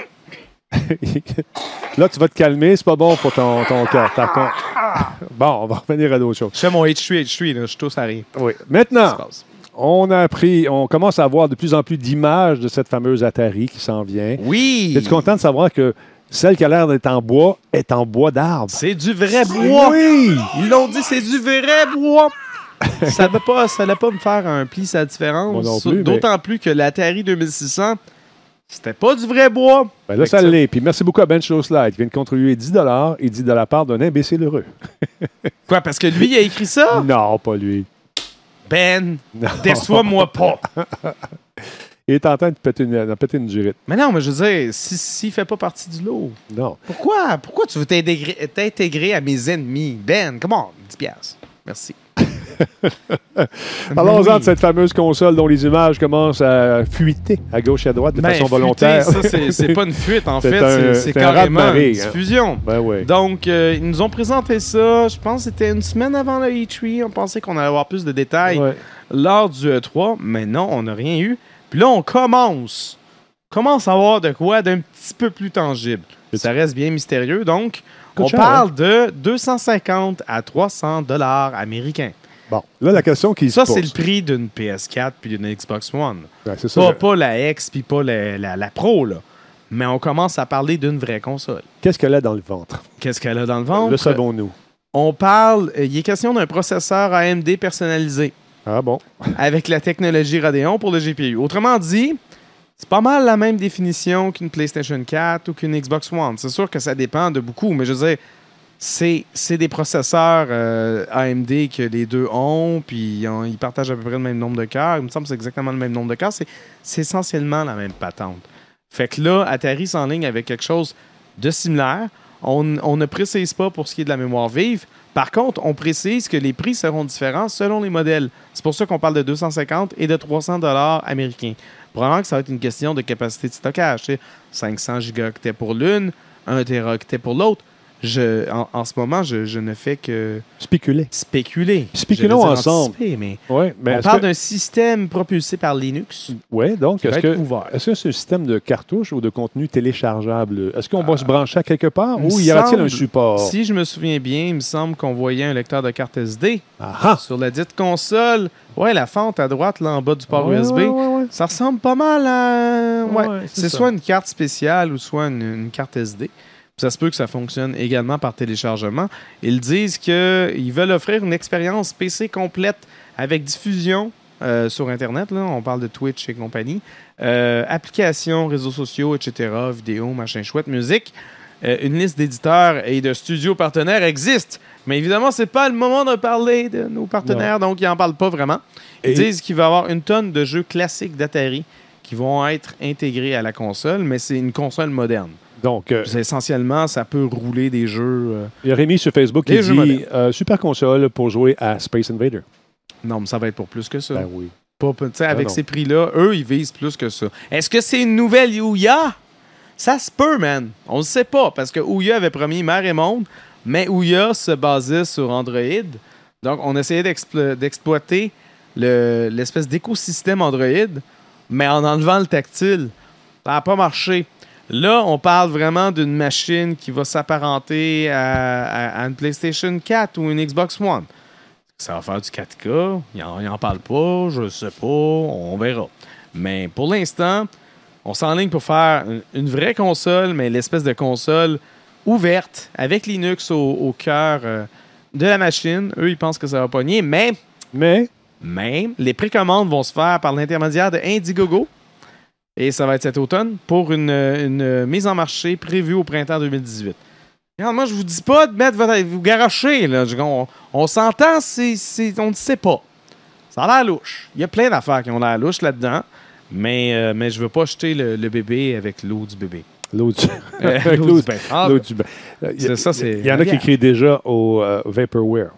Speaker 1: Là, tu vas te calmer, c'est pas bon pour ton, ton cœur. ta con- Bon, on va revenir à d'autres choses.
Speaker 2: Je fais mon H trois, H trois, là. Je tousse à rien.
Speaker 1: Oui.
Speaker 2: Ça se
Speaker 1: Maintenant,
Speaker 2: passe.
Speaker 1: on a appris, on commence à avoir de plus en plus d'images de cette fameuse Atari qui s'en vient.
Speaker 2: Oui!
Speaker 1: Es-tu content de savoir que celle qui a l'air d'être en bois est en bois d'arbre?
Speaker 2: C'est du vrai bois!
Speaker 1: Oui!
Speaker 2: Ils l'ont dit, c'est du vrai bois! ça ne pas, ça allait pas me faire un pli sa différence.
Speaker 1: Moi non plus, mais-
Speaker 2: D'autant plus que l'Atari deux mille six cents, c'était pas du vrai bois.
Speaker 1: Ben là,
Speaker 2: Fait
Speaker 1: ça
Speaker 2: que ça-
Speaker 1: l'est. Puis merci beaucoup à Ben Slide qui vient de contribuer dix dollars. Il dit de la part d'un imbécile heureux.
Speaker 2: Quoi, parce que lui, il a écrit ça?
Speaker 1: Non, pas lui.
Speaker 2: Ben,
Speaker 1: Non.
Speaker 2: déçois-moi pas.
Speaker 1: Il est en train de péter une, de péter une durite.
Speaker 2: Mais non, mais je veux dire, s'il si, s'il fait pas partie du lot,
Speaker 1: Non.
Speaker 2: pourquoi? Pourquoi tu veux t'intégrer, t'intégrer à mes ennemis? Ben, come on, dix piastres. Merci.
Speaker 1: Parlons-en
Speaker 2: Oui.
Speaker 1: de cette fameuse console dont les images commencent à fuiter à gauche et à droite de
Speaker 2: Ben,
Speaker 1: façon
Speaker 2: fuiter,
Speaker 1: volontaire.
Speaker 2: ça, c'est, c'est pas une fuite, en
Speaker 1: C'est
Speaker 2: fait.
Speaker 1: un-
Speaker 2: c'est, c'est
Speaker 1: c'est un
Speaker 2: carrément
Speaker 1: raz-de-marée,
Speaker 2: une
Speaker 1: hein.
Speaker 2: diffusion.
Speaker 1: Ben oui.
Speaker 2: Donc, euh, ils nous ont présenté ça. Je pense que c'était une semaine avant le E trois. On pensait qu'on allait avoir plus de détails
Speaker 1: Ouais.
Speaker 2: lors du E trois, mais non, on n'a rien eu. Puis là, on commence. commence à avoir de quoi d'un petit peu plus tangible. Ça reste bien mystérieux. Donc,
Speaker 1: Coûte
Speaker 2: on
Speaker 1: cher,
Speaker 2: parle de deux cent cinquante à trois cents dollars américains.
Speaker 1: Bon, là, la question qui
Speaker 2: Ça,
Speaker 1: se
Speaker 2: c'est
Speaker 1: pose.
Speaker 2: le prix d'une P S quatre puis d'une Xbox One.
Speaker 1: Ouais, c'est ça.
Speaker 2: Pas, pas la X puis pas la, la, la Pro, là. Mais on commence à parler d'une vraie console.
Speaker 1: Qu'est-ce qu'elle a dans le ventre?
Speaker 2: Qu'est-ce qu'elle a dans le ventre?
Speaker 1: Le savons-nous.
Speaker 2: On parle, euh, il est question d'un processeur A M D personnalisé
Speaker 1: Ah bon?
Speaker 2: avec la technologie Radeon pour le G P U. Autrement dit, c'est pas mal la même définition qu'une PlayStation quatre ou qu'une Xbox One. C'est sûr que ça dépend de beaucoup, mais je veux dire, c'est, c'est des processeurs euh, A M D que les deux ont, puis on- ils partagent à peu près le même nombre de cœurs. Il me semble que c'est exactement le même nombre de cœurs. C'est, c'est essentiellement la même patente. Fait que là, Atari s'enligne avec quelque chose de similaire. On, on ne précise pas pour ce qui est de la mémoire vive. Par contre, on précise que les prix seront différents selon les modèles. C'est pour ça qu'on parle de deux cent cinquante et de trois cents dollars américains. Probablement que ça va être une question de capacité de stockage. Tu sais, cinq cents gigaoctets pour l'une, un téraoctet pour l'autre. Je, en, en ce moment, je, je ne fais que
Speaker 1: Spéculer.
Speaker 2: spéculer.
Speaker 1: Spéculons
Speaker 2: J'allais dire
Speaker 1: ensemble.
Speaker 2: anticiper, mais
Speaker 1: Ouais, mais
Speaker 2: on
Speaker 1: est-ce
Speaker 2: parle
Speaker 1: que-
Speaker 2: d'un système propulsé par Linux.
Speaker 1: Ouais, donc,
Speaker 2: qui va
Speaker 1: est-ce
Speaker 2: être
Speaker 1: que,
Speaker 2: ouvert.
Speaker 1: est-ce que c'est un système de cartouche ou de contenu téléchargeable? Est-ce qu'on va se brancher à quelque part
Speaker 2: il me
Speaker 1: ou y aura-t-il un
Speaker 2: semble-
Speaker 1: support?
Speaker 2: Si je me souviens bien, il me semble qu'on voyait un lecteur de carte S D
Speaker 1: Ah ah!
Speaker 2: sur la dite console. Ouais, la fente à droite, là, en bas du port
Speaker 1: Ouais,
Speaker 2: U S B.
Speaker 1: ouais, ouais, ouais.
Speaker 2: Ça ressemble pas mal à... Ouais,
Speaker 1: Ouais, c'est
Speaker 2: c'est
Speaker 1: ça.
Speaker 2: soit une carte spéciale ou soit une, une carte S D. Puis ça se peut que ça fonctionne également par téléchargement. Ils disent qu'ils veulent offrir une expérience P C complète avec diffusion euh, sur Internet. Là. On parle de Twitch et compagnie. Euh, applications, réseaux sociaux, et cetera. Vidéo, machin chouette, musique. Euh, une liste d'éditeurs et de studios partenaires existe. Mais évidemment, c'est pas le moment de parler de nos partenaires, donc ils n'en parlent pas vraiment. Ils
Speaker 1: Et-
Speaker 2: disent qu'il va y avoir une tonne de jeux classiques d'Atari qui vont être intégrés à la console, mais c'est une console moderne.
Speaker 1: Donc, euh,
Speaker 2: C'est essentiellement, ça peut rouler des jeux. euh,
Speaker 1: il y a Rémi sur Facebook qui
Speaker 2: Les jeux
Speaker 1: dit
Speaker 2: modernes.
Speaker 1: euh, Super console pour jouer à Space Invader.
Speaker 2: Non, mais ça va être pour plus que ça.
Speaker 1: Ben oui.
Speaker 2: Pas- tu sais, avec
Speaker 1: non.
Speaker 2: ces prix-là, eux, ils visent plus que ça. Est-ce que c'est une nouvelle Ouya? Ça se peut, man. On ne sait pas, parce que Ouya avait promis Mer et Monde, mais Ouya se basait sur Android. Donc, on essayait d'explo- d'exploiter le- l'espèce d'écosystème Android, mais en enlevant le tactile. Ça n'a pas marché. Là, on parle vraiment d'une machine qui va s'apparenter à, à- à une PlayStation quatre ou une Xbox One. Ça va faire du quatre K. Il n'en parle pas, je sais pas, on verra. Mais pour l'instant, on s'enligne pour faire une, une vraie console, mais l'espèce de console ouverte, avec Linux au, au cœur euh, de la machine. Eux, ils pensent que ça va pogner, mais,
Speaker 1: Mais,
Speaker 2: mais les précommandes vont se faire par l'intermédiaire de Indiegogo. Et ça va être cet automne pour une, une mise en marché prévue au printemps deux mille dix-huit. Regarde, moi, je vous dis pas de mettre votre... vous garocher, là. Je- On, on s'entend, c'est, c'est- on ne sait pas. Ça a l'air louche. Il y a plein d'affaires qui ont l'air louche là-dedans, mais, euh, mais je veux pas jeter le, le bébé avec l'eau du bébé.
Speaker 1: l'eau du,
Speaker 2: Euh,
Speaker 1: avec
Speaker 2: l'eau
Speaker 1: l'eau
Speaker 2: du bain. Ah,
Speaker 1: l'eau du bain. Euh, il y a-
Speaker 2: c'est ça, c'est
Speaker 1: Il y en a
Speaker 2: la
Speaker 1: qui
Speaker 2: bière.
Speaker 1: écrivent déjà au euh, Vaporware.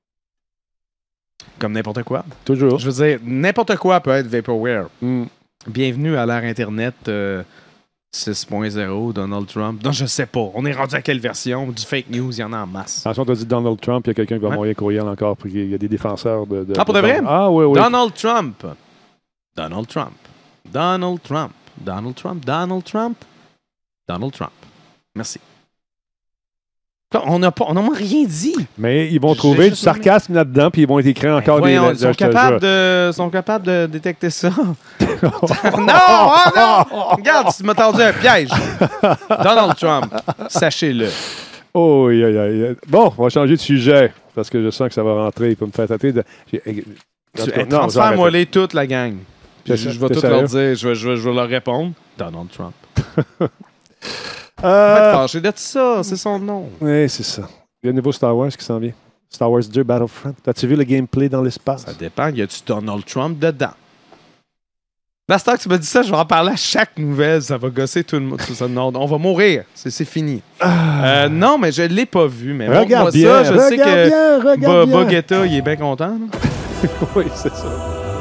Speaker 2: Comme n'importe quoi.
Speaker 1: Toujours.
Speaker 2: Je veux dire, n'importe quoi peut être Vaporware.
Speaker 1: Hmm.
Speaker 2: Bienvenue à l'ère Internet euh, six point zéro, Donald Trump. Non, je sais pas. On est rendu à quelle version? Du fake news, il y en a en masse.
Speaker 1: Attention, tu as dit Donald Trump, il y a quelqu'un qui va
Speaker 2: Ouais.
Speaker 1: m'envoyer un courriel encore, puis il y a des défenseurs de... de-
Speaker 2: Ah, pour
Speaker 1: de
Speaker 2: de vrai?
Speaker 1: Donald. Ah, oui, oui.
Speaker 2: Donald Trump. Donald Trump. Donald Trump. Donald Trump. Donald Trump. Donald Trump. Merci. On n'a pas, on n'a rien dit.
Speaker 1: Mais ils vont
Speaker 2: J'ai
Speaker 1: trouver du
Speaker 2: juste
Speaker 1: sarcasme là-dedans, puis ils vont écrire encore
Speaker 2: Ben voyons,
Speaker 1: des...
Speaker 2: ils sont
Speaker 1: je te
Speaker 2: capables,
Speaker 1: jure.
Speaker 2: de, sont capables de détecter ça. non, oh non! Regarde, tu m'as tendu un piège. Donald Trump, sachez-le.
Speaker 1: Oh, aïe, aïe, aïe. Bon, on va changer de sujet, parce que je sens que ça va rentrer. Il peut me faire tâter de... j'ai- en tout
Speaker 2: Tu-
Speaker 1: cas,
Speaker 2: hey,
Speaker 1: non,
Speaker 2: Transfère-moi
Speaker 1: j'arrête.
Speaker 2: les toute la gang. Puis
Speaker 1: T'es-
Speaker 2: je, je vais
Speaker 1: t'es
Speaker 2: tout
Speaker 1: sérieux?
Speaker 2: leur dire, je vais, je vais- je vais leur répondre. Donald Trump. Pas
Speaker 1: Euh,
Speaker 2: fâché de ça, c'est son nom.
Speaker 1: oui, c'est ça. Il y a un nouveau Star Wars qui s'en vient. Star Wars deux Battlefront. As-tu vu le gameplay dans l'espace?
Speaker 2: Ça dépend, y a-tu Donald Trump dedans? Là, c'est que tu me dis ça, je vais en parler à chaque nouvelle, ça va gosser tout le monde. tout ça. Non, on va mourir, c'est c'est fini. Euh, non, mais je l'ai pas vu. Mais montre-moi
Speaker 1: Regarde bien,
Speaker 2: ça, je sais
Speaker 1: regarde
Speaker 2: que
Speaker 1: bien, regarde
Speaker 2: Ba-
Speaker 1: bien.
Speaker 2: Boguetta, il est bien content. là.
Speaker 1: Oui, c'est ça.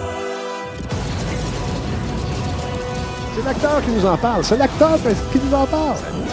Speaker 1: C'est l'acteur qui nous en parle. C'est l'acteur qui nous en parle.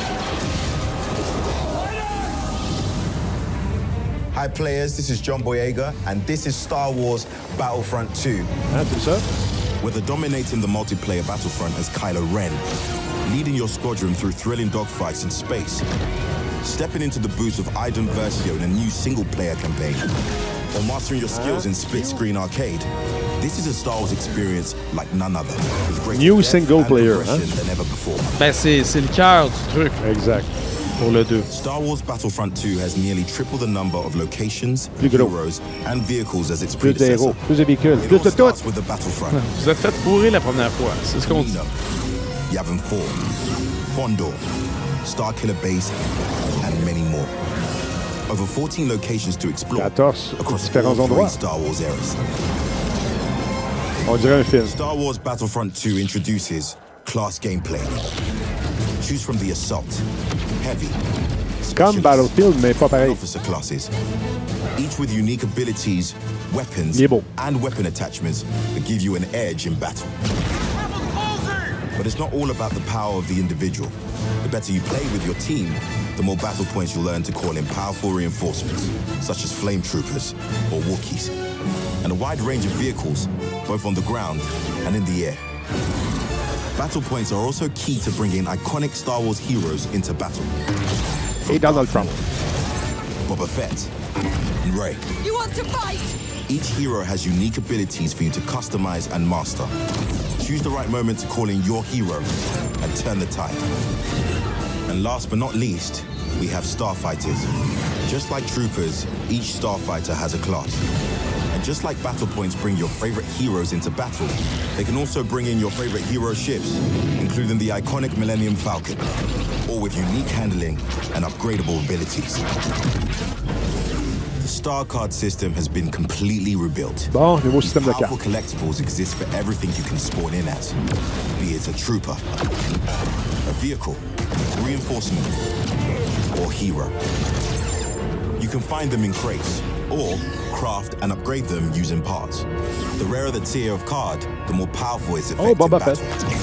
Speaker 5: Hi players, this is John Boyega, and this is Star Wars Battlefront two.
Speaker 1: Hein, c'est ça?
Speaker 5: Whether dominating the multiplayer Battlefront as Kylo Ren, leading your squadron through thrilling dogfights in space, stepping into the boots of Iden Versio in a new single-player campaign, or mastering your skills in split-screen arcade, this is a Star Wars experience like none other, with greater
Speaker 1: New
Speaker 5: depth
Speaker 1: single
Speaker 5: and
Speaker 1: player,
Speaker 5: progression
Speaker 1: hein?
Speaker 5: than ever before.
Speaker 2: Ben, c'est c'est le cœur du truc
Speaker 1: Exact.
Speaker 2: pour le deux.
Speaker 5: Star Wars Battlefront two has nearly triple the number of locations,
Speaker 1: Plus gros.
Speaker 5: heroes, and vehicles as its
Speaker 1: Plus de héros,
Speaker 5: predecessor.
Speaker 1: plus de véhicules,
Speaker 5: It
Speaker 1: plus
Speaker 5: all
Speaker 1: de tout.
Speaker 5: starts with the Battlefront.
Speaker 2: Vous êtes fait fourrer la première fois, c'est ce qu'on dit.
Speaker 5: Nino, Yavin four, Fondor, Starkiller Base, and many more. over fourteen locations to explore
Speaker 1: quatorze
Speaker 5: across
Speaker 1: différents
Speaker 5: all three
Speaker 1: endroits.
Speaker 5: Star Wars eras.
Speaker 1: On dirait un film.
Speaker 5: Star Wars Battlefront two introduces class gameplay. Choose from the assault, heavy,
Speaker 1: Comme Battlefield, mais pas
Speaker 5: and
Speaker 1: pareil.
Speaker 5: officer classes, each with unique abilities, weapons,
Speaker 1: Il est beau.
Speaker 5: and weapon attachments that give you an edge in battle. But it's not all about the power of the individual. The better you play with your team, the more battle points you'll earn to call in powerful reinforcements, such as flame troopers or Wookiees, and a wide range of vehicles, both on the ground and in the air. Battle points are also key to bringing iconic Star Wars heroes into battle.
Speaker 1: Et Donald Trump.
Speaker 5: Boba Fett and Rey.
Speaker 6: You want to fight?
Speaker 5: Each hero has unique abilities for you to customize and master. Choose the right moment to call in your hero and turn the tide. And last but not least, we have starfighters. Just like troopers, each starfighter has a class. And just like battle points bring your favorite heroes into battle, they can also bring in your favorite hero ships, including the iconic Millennium Falcon, all with unique handling and upgradable abilities. The Star Card system has been completely rebuilt.
Speaker 1: Bon, nouveau système de
Speaker 5: Powerful
Speaker 1: cartes.
Speaker 5: collectibles exist for everything you can spawn in as, be it a trooper, a vehicle, reinforcement, or hero. You can find them in crates, or craft and upgrade them using parts. The rarer the tier of card, the more powerful its effect
Speaker 1: Oh,
Speaker 5: in
Speaker 1: Boba
Speaker 5: battle.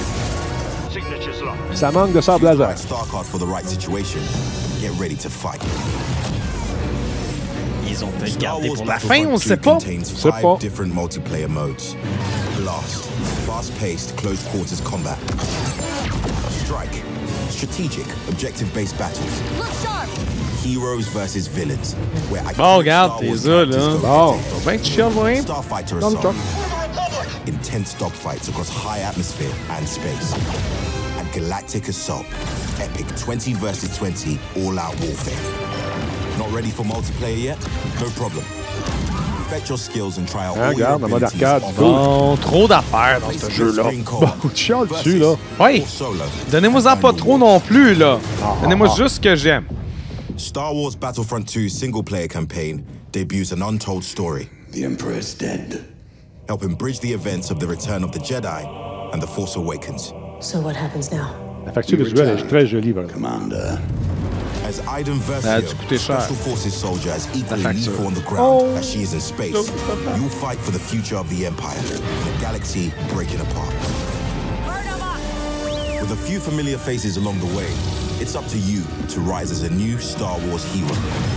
Speaker 1: Fett. Ça manque de sable
Speaker 5: Choose the
Speaker 1: laser.
Speaker 5: right Star Card for the right situation. Get ready to fight.
Speaker 2: Ils ont peut-être
Speaker 5: Star
Speaker 2: gardé
Speaker 5: Wars
Speaker 2: pour la fin,
Speaker 5: Battlefront
Speaker 2: on
Speaker 5: two
Speaker 2: sait pas.
Speaker 5: contains
Speaker 1: Sait
Speaker 5: five
Speaker 1: pas.
Speaker 5: different multiplayer modes. Blast, fast-paced, close-quarters combat. Strike, strategic, objective-based battles.
Speaker 6: Look sharp!
Speaker 5: Heroes versus villains. Where
Speaker 2: Oh,
Speaker 5: iconic
Speaker 2: regarde,
Speaker 5: Star
Speaker 2: t'es
Speaker 5: Wars
Speaker 2: là,
Speaker 5: characters
Speaker 2: là.
Speaker 5: go
Speaker 1: Bon.
Speaker 5: head-to-head.
Speaker 2: Ben, tu chiales, ouais.
Speaker 5: Starfighter
Speaker 1: Dans le
Speaker 5: Assault.
Speaker 1: truck.
Speaker 5: Intense dogfights across high atmosphere and space. And Galactic Assault. Epic twenty versus twenty all-out warfare. Not ready for multiplayer yet? No problem. Perfect your skills and try out
Speaker 1: Ah,
Speaker 5: all your
Speaker 1: regarde, en mode
Speaker 5: abilities
Speaker 1: arcade,
Speaker 5: on
Speaker 1: cool.
Speaker 2: Bon, trop d'affaires dans
Speaker 5: Place
Speaker 2: ce
Speaker 5: against
Speaker 2: jeu-là.
Speaker 5: Green Code
Speaker 1: Bon, tu chiales dessus, là.
Speaker 2: Oui.
Speaker 5: or solo.
Speaker 2: Donnez-moi-en pas trop non plus, là. Donnez-moi juste ce que j'aime.
Speaker 5: Star Wars Battlefront two single-player campaign debuts an untold story,
Speaker 7: The Emperor is dead.
Speaker 5: helping bridge the events of the Return of the Jedi and The Force Awakens.
Speaker 8: So what happens now?
Speaker 1: La facture visuelle est très jolie, vraiment.
Speaker 7: Commander.
Speaker 5: As Iden
Speaker 2: Ça a
Speaker 5: Versio,
Speaker 2: dû coûter cher.
Speaker 5: Special Forces soldier as equally
Speaker 2: facture.
Speaker 5: lethal on the ground
Speaker 2: Oh.
Speaker 5: as she is in space, you'll fight for the future of the Empire, in a galaxy breaking apart.
Speaker 6: Burn 'em up!
Speaker 5: With a few familiar faces along the way, it's up to you to rise as a new Star Wars hero.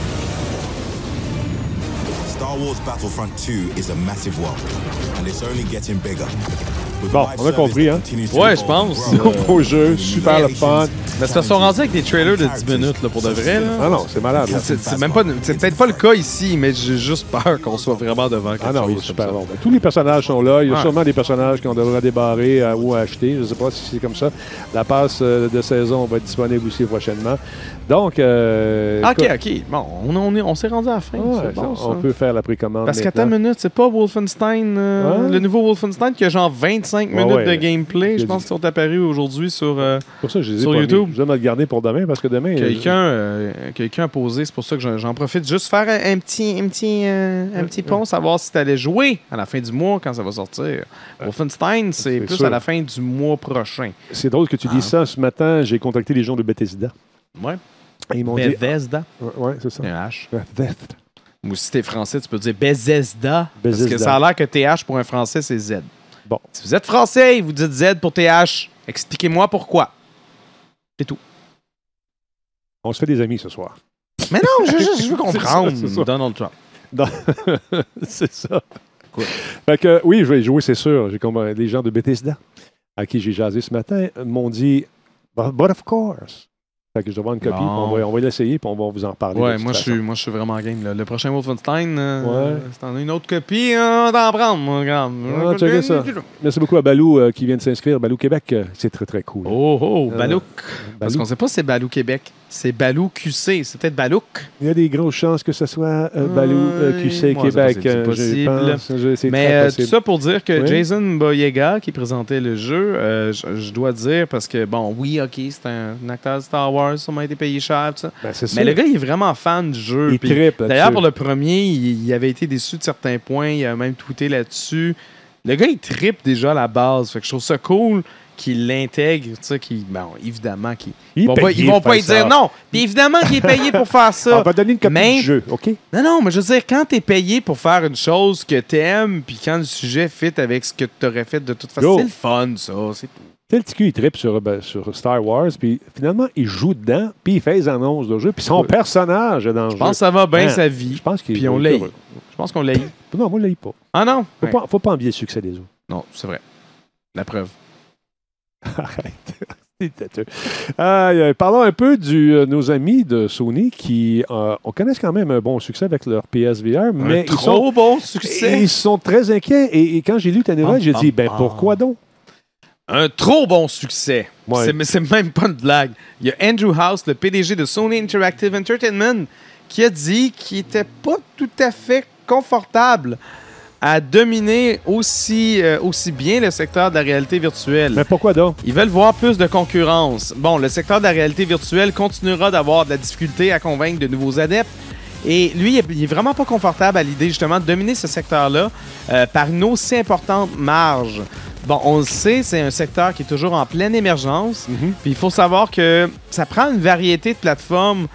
Speaker 5: Star Wars Battlefront two is a massive world, and it's only getting bigger. With
Speaker 1: Bon,
Speaker 5: live
Speaker 1: on a
Speaker 5: service
Speaker 1: compris,
Speaker 5: that
Speaker 1: hein?
Speaker 5: continues to
Speaker 2: Ouais,
Speaker 5: evolve
Speaker 2: je pense.
Speaker 5: and grow.
Speaker 1: Beau jeu, super le fun.
Speaker 2: Mais c'est parce qu'on rendu avec des trailers de dix minutes, là, pour de vrai, là.
Speaker 1: Ah non, c'est malade. là.
Speaker 2: C'est c'est même pas, c'est peut-être pas le cas ici, mais j'ai juste peur qu'on soit vraiment devant quelque
Speaker 1: Ah non, il est
Speaker 2: chose
Speaker 1: super
Speaker 2: comme ça.
Speaker 1: bon. Ben, tous les personnages sont là. Il y a
Speaker 2: Ouais.
Speaker 1: sûrement des personnages qu'on devra débarrer euh, ou acheter. Je ne sais pas si c'est comme ça. La passe euh, de saison va être disponible aussi prochainement. Donc, euh,
Speaker 2: Ok,
Speaker 1: écoute,
Speaker 2: ok. Bon, on, on, est- on s'est rendu à la fin.
Speaker 1: ouais,
Speaker 2: c'est bon,
Speaker 1: ça,
Speaker 2: ça.
Speaker 1: on peut faire la précommande.
Speaker 2: Parce qu'à ta
Speaker 1: maintenant.
Speaker 2: minute, c'est pas Wolfenstein, euh,
Speaker 1: Ouais.
Speaker 2: le nouveau Wolfenstein qui a genre vingt-cinq
Speaker 1: Ouais,
Speaker 2: minutes
Speaker 1: ouais.
Speaker 2: de gameplay,
Speaker 1: Il
Speaker 2: je
Speaker 1: a
Speaker 2: pense,
Speaker 1: dit-
Speaker 2: qui sont apparus aujourd'hui sur. euh,
Speaker 1: Pour ça, je les ai
Speaker 2: sur
Speaker 1: pas
Speaker 2: YouTube.
Speaker 1: mis. Je vais me le garder pour demain parce que demain.
Speaker 2: Quelqu'un euh, quelqu'un a posé, c'est pour ça que j'en- j'en profite. Juste faire un, un petit, un petit, euh, un petit pont, savoir si tu allais jouer à la fin du mois quand ça va sortir. Wolfenstein, c'est
Speaker 1: c'est
Speaker 2: plus
Speaker 1: sûr.
Speaker 2: à la fin du mois prochain.
Speaker 1: euh, C'est drôle que tu dises ça. Ce matin, j'ai contacté les gens de Bethesda.
Speaker 2: Ouais.
Speaker 1: Et ils m'ont dit.
Speaker 2: Bethesda.
Speaker 1: Ouais, ouais, c'est ça.
Speaker 2: Un H.
Speaker 1: Bethesda.
Speaker 2: Ou si t'es français, tu peux dire Bethesda. Parce que
Speaker 1: Bethesda.
Speaker 2: ça a l'air que T H pour un français, c'est Z.
Speaker 1: Bon.
Speaker 2: Si vous êtes français et vous dites Z pour T H, expliquez-moi pourquoi. C'est tout.
Speaker 1: On se fait des amis ce soir.
Speaker 2: Mais non, je, je- je veux comprendre.
Speaker 1: C'est ça, c'est ça.
Speaker 2: Donald Trump.
Speaker 1: C'est ça. Fait que, oui, je vais y jouer, c'est sûr. J'ai comme, euh, les gens de Bethesda à qui j'ai jasé ce matin euh, m'ont dit but, but of course. Fait que je dois avoir une copie,
Speaker 2: Bon.
Speaker 1: puis on va, on va l'essayer, puis on va vous en parler.
Speaker 2: Ouais,
Speaker 1: de toute
Speaker 2: moi je, suis,
Speaker 1: façon.
Speaker 2: moi je suis vraiment game. Là. Le prochain Wolfenstein, euh,
Speaker 1: Ouais.
Speaker 2: si t'en as une autre copie, on va t'en prendre. Moi, regarde.
Speaker 1: Ah, checkez ça. Merci beaucoup à Balou euh, qui vient de s'inscrire. Balou Québec, euh, c'est très, très cool.
Speaker 2: Oh, oh,
Speaker 1: Euh,
Speaker 2: Balouk. Parce
Speaker 1: Balou.
Speaker 2: qu'on sait pas si c'est Balou Québec. C'est Balou Q C. C'est peut-être Balouk.
Speaker 1: Il y a des grosses chances que ce soit euh, Balou euh, Q C
Speaker 2: moi,
Speaker 1: Québec.
Speaker 2: c'est
Speaker 1: euh,
Speaker 2: possible.
Speaker 1: Je pense, je- c'est
Speaker 2: Mais
Speaker 1: très
Speaker 2: euh, tout
Speaker 1: possible.
Speaker 2: ça pour dire que
Speaker 1: Oui.
Speaker 2: Jason Boyega, qui présentait le jeu, euh, je, je dois dire, parce que, bon, oui, OK, c'est un, un acteur de Star Wars, sûrement été payé cher, tout ça.
Speaker 1: Ben, c'est
Speaker 2: Mais
Speaker 1: ça.
Speaker 2: le gars, il est vraiment fan du jeu.
Speaker 1: Il
Speaker 2: puis
Speaker 1: trippe là-dessus.
Speaker 2: D'ailleurs, pour le premier, il, il avait été déçu de certains points. Il a même tweeté là-dessus. Le gars, il trippe déjà à la base. Fait que je trouve ça cool qu'il l'intègre. Tu sais, qu'il, bon, évidemment, qu'ils
Speaker 1: Il est
Speaker 2: ils vont pas,
Speaker 1: payé
Speaker 2: ils vont
Speaker 1: pour
Speaker 2: pas lui
Speaker 1: faire
Speaker 2: dire
Speaker 1: ça.
Speaker 2: non. Puis évidemment qu'il est payé pour faire ça.
Speaker 1: On va donner une copie
Speaker 2: Mais-
Speaker 1: du jeu, OK?
Speaker 2: Non, non, mais je veux dire, quand t'es payé pour faire une chose que t'aimes, puis quand le sujet fit avec ce que t'aurais fait de toute façon,
Speaker 1: Go.
Speaker 2: c'est le fun, ça. C'est...
Speaker 1: Tu sais, le petit cul, il trippe sur, ben, sur Star Wars, puis finalement, il joue dedans, puis il fait les annonces de jeu, puis son
Speaker 2: Ouais.
Speaker 1: personnage est dans le
Speaker 2: Je
Speaker 1: jeu.
Speaker 2: pense que ça va bien
Speaker 1: Hein,
Speaker 2: sa vie.
Speaker 1: Je pense qu'il
Speaker 2: Puis on
Speaker 1: l'a
Speaker 2: l'a eu. Je pense qu'on l'a eu.
Speaker 1: Non, moi, je l'ai pas.
Speaker 2: Ah non?
Speaker 1: Faut,
Speaker 2: Ouais.
Speaker 1: pas. faut pas envier le succès des autres.
Speaker 2: Non, c'est vrai. La preuve.
Speaker 1: Arrête. C'est têteux. Aïe, aïe. Parlons un peu de euh, nos amis de Sony qui euh, on connaît quand même un bon succès avec leur P S V R, mais
Speaker 2: Un
Speaker 1: ils
Speaker 2: trop
Speaker 1: sont,
Speaker 2: bon succès.
Speaker 1: ils sont très inquiets. Et, et quand j'ai lu ta nouvelle,
Speaker 2: Pam,
Speaker 1: j'ai dit,
Speaker 2: pam,
Speaker 1: ben
Speaker 2: pam.
Speaker 1: pourquoi donc?
Speaker 2: Un trop bon succès.
Speaker 1: Ouais.
Speaker 2: C'est, c'est même pas une blague. Il y a Andrew House, le P D G de Sony Interactive Entertainment, qui a dit qu'il était pas tout à fait confortable à dominer aussi, euh, aussi bien le secteur de la réalité virtuelle.
Speaker 1: Mais pourquoi donc?
Speaker 2: Ils veulent voir plus de concurrence. Bon, le secteur de la réalité virtuelle continuera d'avoir de la difficulté à convaincre de nouveaux adeptes. Et lui, il est- il est vraiment pas confortable à l'idée justement de dominer ce secteur-là euh, par une aussi importante marge. Bon, on le sait, c'est un secteur qui est toujours en pleine émergence.
Speaker 1: Mhm.
Speaker 2: Puis il faut savoir que ça prend une variété de plateformes.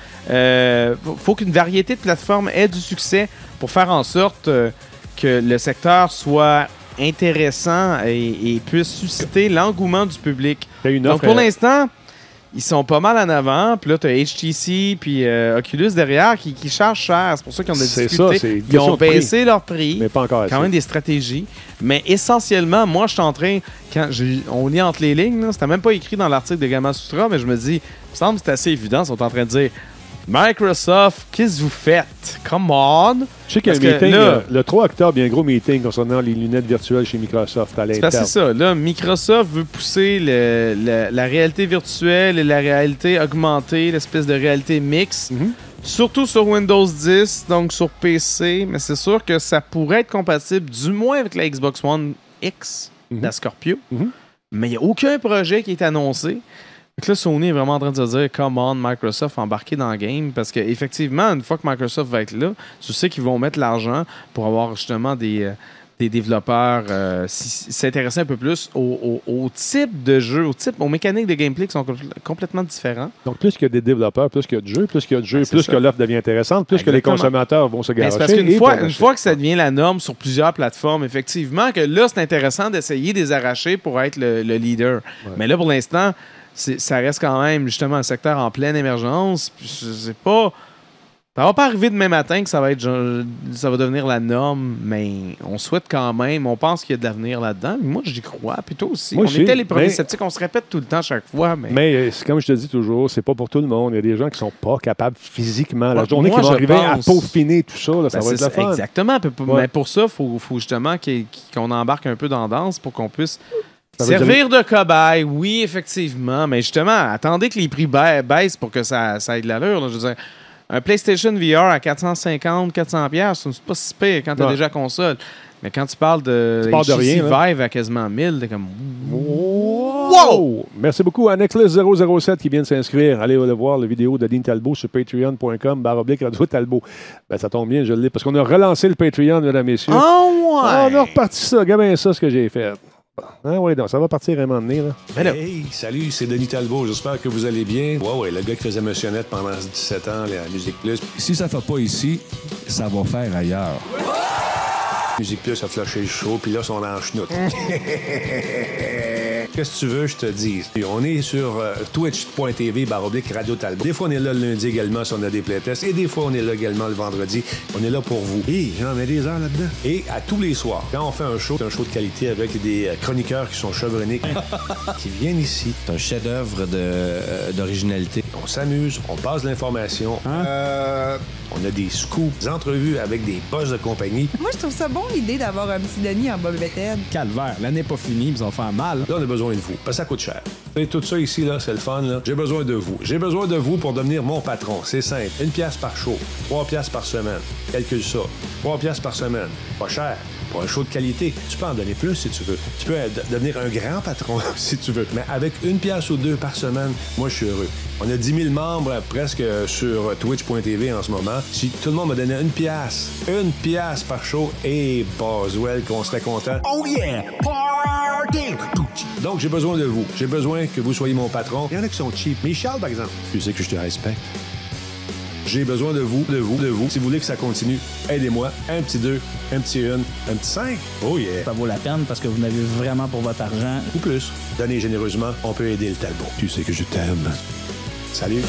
Speaker 2: Il faut qu'une variété de plateformes ait du succès pour faire en sorte euh, que le secteur soit intéressant et, et puisse susciter l'engouement du public.
Speaker 1: Il y a une
Speaker 2: Donc
Speaker 1: offre,
Speaker 2: pour
Speaker 1: euh,
Speaker 2: l'instant, ils sont pas mal en avant. Puis là, tu as H T C puis euh, Oculus derrière qui, qui chargent cher. C'est pour ça qu'ils ont des
Speaker 1: C'est
Speaker 2: difficultés.
Speaker 1: ça, c'est une
Speaker 2: Ils
Speaker 1: question
Speaker 2: ont
Speaker 1: de prix.
Speaker 2: baissé leur prix.
Speaker 1: mais pas encore assez.
Speaker 2: Quand même des stratégies. Mais essentiellement, moi, je suis en train, quand j'ai- on lit entre les lignes, là, c'était même pas écrit dans l'article de Gamma Sutra, mais je me dis, il me semble que c'est assez évident. Ils sont en train de dire Microsoft, qu'est-ce que vous faites? Come on!
Speaker 1: Je sais qu'il y a
Speaker 2: Parce
Speaker 1: un
Speaker 2: que
Speaker 1: meeting,
Speaker 2: là-
Speaker 1: euh, le trois octobre, il y a un gros meeting concernant les lunettes virtuelles chez Microsoft à
Speaker 2: C'est parce que
Speaker 1: l'interne.
Speaker 2: c'est ça. Là, Microsoft veut pousser le- le- la réalité virtuelle et la réalité augmentée, l'espèce de réalité mixte.
Speaker 1: Mhm.
Speaker 2: Surtout sur Windows dix, donc sur P C, mais c'est sûr que ça pourrait être compatible du moins avec la Xbox One X,
Speaker 1: Mhm.
Speaker 2: la Scorpio.
Speaker 1: Mhm.
Speaker 2: Mais il n'y a aucun projet qui est annoncé. Donc là, Sony est vraiment en train de se dire « Come on, Microsoft, embarquez dans le game ». Parce qu'effectivement, une fois que Microsoft va être là, tu sais qu'ils vont mettre l'argent pour avoir justement des, euh, des développeurs euh, si- s'intéresser un peu plus au, au- au type de jeu, au type, aux mécaniques de gameplay qui sont com- complètement différents.
Speaker 1: Donc, plus qu'il y a des développeurs, plus qu'il y a de jeux, plus qu'il y a de jeux,
Speaker 2: Ben, c'est
Speaker 1: plus
Speaker 2: ça.
Speaker 1: que l'offre devient intéressante, plus que les
Speaker 2: Exactement.
Speaker 1: consommateurs vont se
Speaker 2: Ben,
Speaker 1: garocher.
Speaker 2: c'est parce qu'une
Speaker 1: et
Speaker 2: fois,
Speaker 1: vont
Speaker 2: une
Speaker 1: acheter.
Speaker 2: fois que ça devient la norme sur plusieurs plateformes, effectivement, que là, c'est intéressant d'essayer de les arracher pour être le, le leader.
Speaker 1: Ouais.
Speaker 2: Mais là, pour l'instant, c'est- ça reste quand même justement un secteur en pleine émergence. Puis je sais pas. Ça va pas arriver demain matin que ça va être genre- ça va devenir la norme, mais on souhaite quand même, on pense qu'il y a de l'avenir là-dedans. Moi, j'y crois, puis toi aussi.
Speaker 1: Moi
Speaker 2: on
Speaker 1: aussi,
Speaker 2: était les premiers
Speaker 1: mais-
Speaker 2: sceptiques, on se répète tout le temps chaque fois, mais,
Speaker 1: Mais euh, c'est comme je te dis toujours, c'est pas pour tout le monde. Il y a des gens qui sont pas capables physiquement. La
Speaker 2: Ouais,
Speaker 1: journée
Speaker 2: moi,
Speaker 1: qu'ils vont
Speaker 2: je
Speaker 1: arriver à
Speaker 2: pense-
Speaker 1: peaufiner tout ça, là, ça
Speaker 2: Ben,
Speaker 1: va être
Speaker 2: c'est
Speaker 1: le fun.
Speaker 2: exactement. Puis pour-
Speaker 1: Ouais.
Speaker 2: Mais pour ça, il faut, faut justement qu'il- qu'on embarque un peu dans la danse pour qu'on puisse
Speaker 1: Ça veut
Speaker 2: servir de cobaye. Oui, effectivement. Mais justement, attendez que les prix ba- baissent pour que ça, ça ait de l'allure. là. Je veux dire, un PlayStation V R à quatre cent cinquante, quatre cents dollars, c'est pas si pire quand tu as
Speaker 1: Ouais.
Speaker 2: déjà console. Mais quand tu parles de
Speaker 1: Tu parles de
Speaker 2: H T C
Speaker 1: rien, là.
Speaker 2: Vive à quasiment mille, t'es comme...
Speaker 1: Wow! Merci beaucoup à Necklace zéro zéro sept qui vient de s'inscrire. Allez le voir, la vidéo de Dean Talbot sur patreon point com barre oblique Radio Talbot. Ben, ça tombe bien, je l'ai, parce qu'on a relancé le Patreon, mesdames et messieurs.
Speaker 2: Oh, ouais!
Speaker 1: Ah, on a reparti ça. Regarde bien ça, ce que j'ai fait. Ah oui, donc ça va partir à un moment donné, là.
Speaker 2: Mais là-
Speaker 3: Hey, salut, c'est Denis Talbot. J'espère que vous allez bien. Ouais, ouais, le gars qui faisait Monsionnette pendant dix-sept ans, la Musique Plus.
Speaker 7: Si ça fait pas ici, ça va faire ailleurs.
Speaker 3: Musique Plus a flashé le show, puis là, ils sont dans la chenoute. Qu'est-ce que tu veux, je te dis? Et on est sur euh, twitch point t v barre oblique Radio Talbot. Des fois, on est là le lundi également si on a des playtests. Et des fois, on est là également le vendredi. On est là pour vous. Hé, j'en mets des heures là-dedans. Et à tous les soirs, quand on fait un show, c'est un show de qualité avec des euh, chroniqueurs qui sont chevronnés, qui viennent ici.
Speaker 7: C'est un chef-d'œuvre de, euh, d'originalité.
Speaker 3: On s'amuse, on passe de l'information. Euh, on a des scoops, des entrevues avec des boss de compagnie.
Speaker 8: Moi, je trouve ça bon, l'idée d'avoir un petit Denis en bobette.
Speaker 9: Calvaire, l'année n'est pas finie, ils vont faire mal.
Speaker 3: Là, on a besoin de vous, parce que ça coûte cher. Et tout ça ici, là, c'est le fun, là. J'ai besoin de vous. J'ai besoin de vous pour devenir mon patron. C'est simple. Une pièce par show. Trois pièces par semaine. Calcule ça. Trois pièces par semaine. Pas cher. Pour un show de qualité. Tu peux en donner plus si tu veux. Tu peux être- devenir un grand patron si tu veux. Mais avec une pièce ou deux par semaine, moi, je suis heureux. On a dix mille membres euh, presque euh, sur twitch point t v en ce moment. Si tout le monde me donnait une pièce, une pièce par show, et Boswell, qu'on serait content. Oh yeah! Party! Donc, j'ai besoin de vous. J'ai besoin que vous soyez mon patron. Il y en a qui sont cheap. Michel, par exemple. Tu sais que je te respecte. J'ai besoin de vous, de vous, de vous. Si vous voulez que ça continue, aidez-moi. Un petit deux, un petit une, un petit cinq. Oh yeah!
Speaker 8: Ça vaut la peine parce que vous n'avez vraiment pour votre argent.
Speaker 3: Ou plus. Donnez généreusement, on peut aider le Talbot. Tu sais que je t'aime. Salut.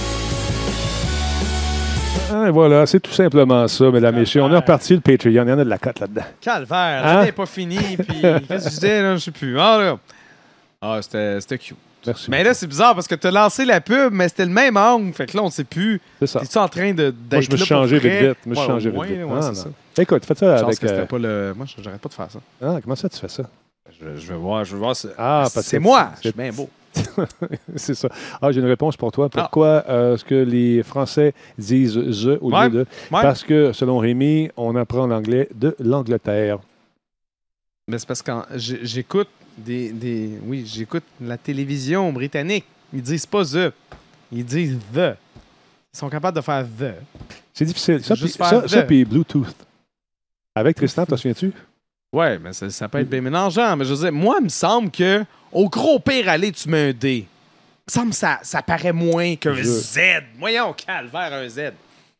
Speaker 1: Ah, voilà, c'est tout simplement ça, mesdames et messieurs. On a reparti le Patreon. Il y en a de la cote là-dedans.
Speaker 2: Calvaire,
Speaker 1: Hein?
Speaker 2: l'année n'est pas finie. Puis, qu'est-ce que je disais, là? Je sais plus. Ah, là. Ah, c'était c'était cute.
Speaker 1: Merci.
Speaker 2: Mais là, c'est bizarre parce que tu as lancé la pub, mais c'était le même angle. Fait que là, on ne sait plus.
Speaker 1: C'est ça.
Speaker 2: T'es-tu en train de, d'être
Speaker 1: Moi, je me suis
Speaker 2: là pour
Speaker 1: changé vite,
Speaker 2: vrai?
Speaker 1: vite. Je me suis
Speaker 2: Ouais,
Speaker 1: changé
Speaker 2: au
Speaker 1: vite,
Speaker 2: moins,
Speaker 1: vite.
Speaker 2: ouais,
Speaker 1: Ah,
Speaker 2: c'est
Speaker 1: non.
Speaker 2: ça.
Speaker 1: Écoute, fais ça
Speaker 2: Chance
Speaker 1: avec...
Speaker 2: que c'était
Speaker 1: euh,
Speaker 2: pas le... Moi, j'arrête pas de faire ça.
Speaker 1: Ah, comment ça, tu fais ça?
Speaker 2: Je, je veux voir, je veux voir. c'est-
Speaker 1: Ah, parce
Speaker 2: c'est
Speaker 1: que
Speaker 2: moi.
Speaker 1: c'est-
Speaker 2: Je suis bien beau.
Speaker 1: C'est ça. Ah, j'ai une réponse pour toi. Pourquoi euh, est-ce que les Français disent « the » au
Speaker 2: Ouais,
Speaker 1: lieu de...
Speaker 2: ouais.
Speaker 1: Parce que, selon Rémi, on apprend l'anglais de l'Angleterre.
Speaker 2: Mais c'est parce que quand j'ai- j'écoute des, des... Oui, j'écoute la télévision britannique. Ils disent pas « the ». Ils disent « the ». Ils sont capables de faire « the ».
Speaker 1: C'est difficile. Ça,
Speaker 2: Juste
Speaker 1: puis-
Speaker 2: faire
Speaker 1: ça, ça
Speaker 2: the.
Speaker 1: puis Bluetooth. Avec Tristan, te souviens-tu?
Speaker 2: Ouais, mais ça, ça peut être bien mélangeant. Mais je veux dire, moi, il me semble que au gros pire aller, tu mets un D. Il me semble que ça, ça paraît moins qu'un
Speaker 1: Je-
Speaker 2: Z. Voyons, calvaire, un Z.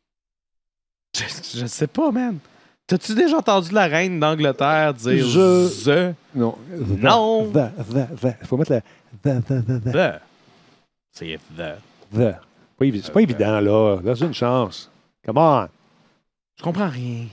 Speaker 2: Je, je sais pas, man. T'as-tu déjà entendu la reine d'Angleterre dire
Speaker 1: Je-
Speaker 2: the?
Speaker 1: Non.
Speaker 2: Non.
Speaker 1: The, the, the. Il faut mettre la... The, the, the, the.
Speaker 2: The. C'est the.
Speaker 1: The. Pas évi- C'est pas évident, là. Donne une chance. Come on.
Speaker 2: Je comprends rien.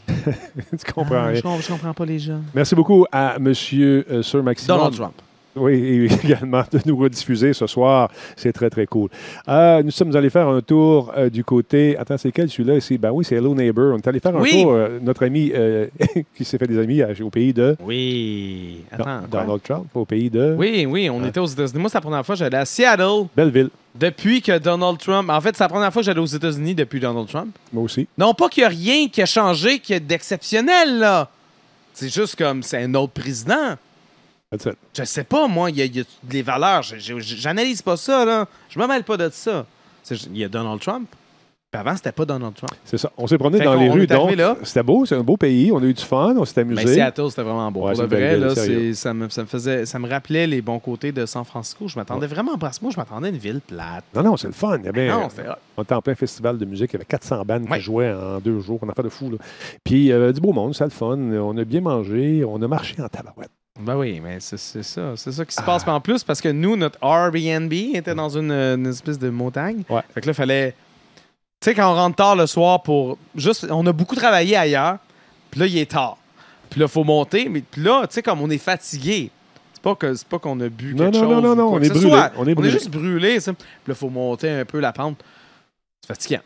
Speaker 1: Tu comprends
Speaker 2: Ah,
Speaker 1: rien.
Speaker 2: Je, com- je comprends pas les gens.
Speaker 1: Merci beaucoup à M. euh, Sir Maximum.
Speaker 2: Donald Trump.
Speaker 1: Oui, et également de nous rediffuser ce soir. C'est très, très cool. Euh, nous sommes allés faire un tour euh, du côté... Attends, c'est quel celui-là ici? Ben oui, c'est Hello Neighbor. On est allé faire un
Speaker 2: Oui.
Speaker 1: tour, euh, notre ami euh, qui s'est fait des amis euh, au pays de...
Speaker 2: Oui. Attends. quoi?
Speaker 1: Donald Trump, au pays de...
Speaker 2: Oui, oui, on
Speaker 1: Ah.
Speaker 2: était aux États-Unis. Moi, c'est la première fois que j'allais à Seattle
Speaker 1: Belleville.
Speaker 2: depuis que Donald Trump. En fait, c'est la première fois que j'allais aux États-Unis depuis Donald Trump.
Speaker 1: Moi aussi.
Speaker 2: Non pas qu'il n'y a rien qui a changé, qui est d'exceptionnel, là. C'est juste comme c'est un autre président.
Speaker 1: That's it.
Speaker 2: Je sais pas, moi, il y, a- il y a des valeurs. Je- je- J'analyse pas ça, là. Je me mêle pas de ça. C'est- Il y a Donald Trump. Puis avant, c'était pas Donald Trump.
Speaker 1: C'est ça. On s'est promené
Speaker 2: Fait
Speaker 1: dans
Speaker 2: qu'on-
Speaker 1: les
Speaker 2: on
Speaker 1: rues.
Speaker 2: est arrivé
Speaker 1: Donc,
Speaker 2: là.
Speaker 1: c'était beau. C'est un beau pays. On a eu du fun. On s'est amusé.
Speaker 2: Mais Seattle, c'était vraiment beau.
Speaker 1: Ouais,
Speaker 2: Pour
Speaker 1: c'est
Speaker 2: de vrai,
Speaker 1: belle ville,
Speaker 2: là,
Speaker 1: sérieux.
Speaker 2: c'est- ça, me, ça, me faisait, ça me rappelait les bons côtés de San Francisco. Je m'attendais vraiment pas à ça. Moi, je m'attendais à une ville plate.
Speaker 1: Non, non, c'est le fun. Il y avait,
Speaker 2: Non, c'était hot.
Speaker 1: on était en plein festival de musique. Il y avait quatre cents bandes
Speaker 2: Ouais.
Speaker 1: qui jouaient en deux jours. On a fait de fou. Là. Puis, il y avait du beau monde. C'était le fun. On a bien mangé. On a marché en tabarouette.
Speaker 2: Ben oui, mais c'est c'est ça. C'est ça qui se passe. Puis en plus, parce que nous, notre Airbnb était dans une, une espèce de montagne.
Speaker 1: Ouais.
Speaker 2: Fait que là, il fallait. Tu sais, quand on rentre tard le soir pour. Juste. On a beaucoup travaillé ailleurs. Puis là, il est tard. Puis là, il faut monter. Mais puis là, tu sais, comme on est fatigué. C'est pas que c'est pas qu'on a bu
Speaker 1: Non,
Speaker 2: quelque
Speaker 1: non,
Speaker 2: chose.
Speaker 1: non, non,
Speaker 2: ou
Speaker 1: non,
Speaker 2: quoi
Speaker 1: on
Speaker 2: que
Speaker 1: est
Speaker 2: ce
Speaker 1: brûlé.
Speaker 2: soit.
Speaker 1: On est
Speaker 2: On
Speaker 1: brûlé.
Speaker 2: est juste brûlé. tu sais. Puis là, il faut monter un peu la pente. C'est fatigant.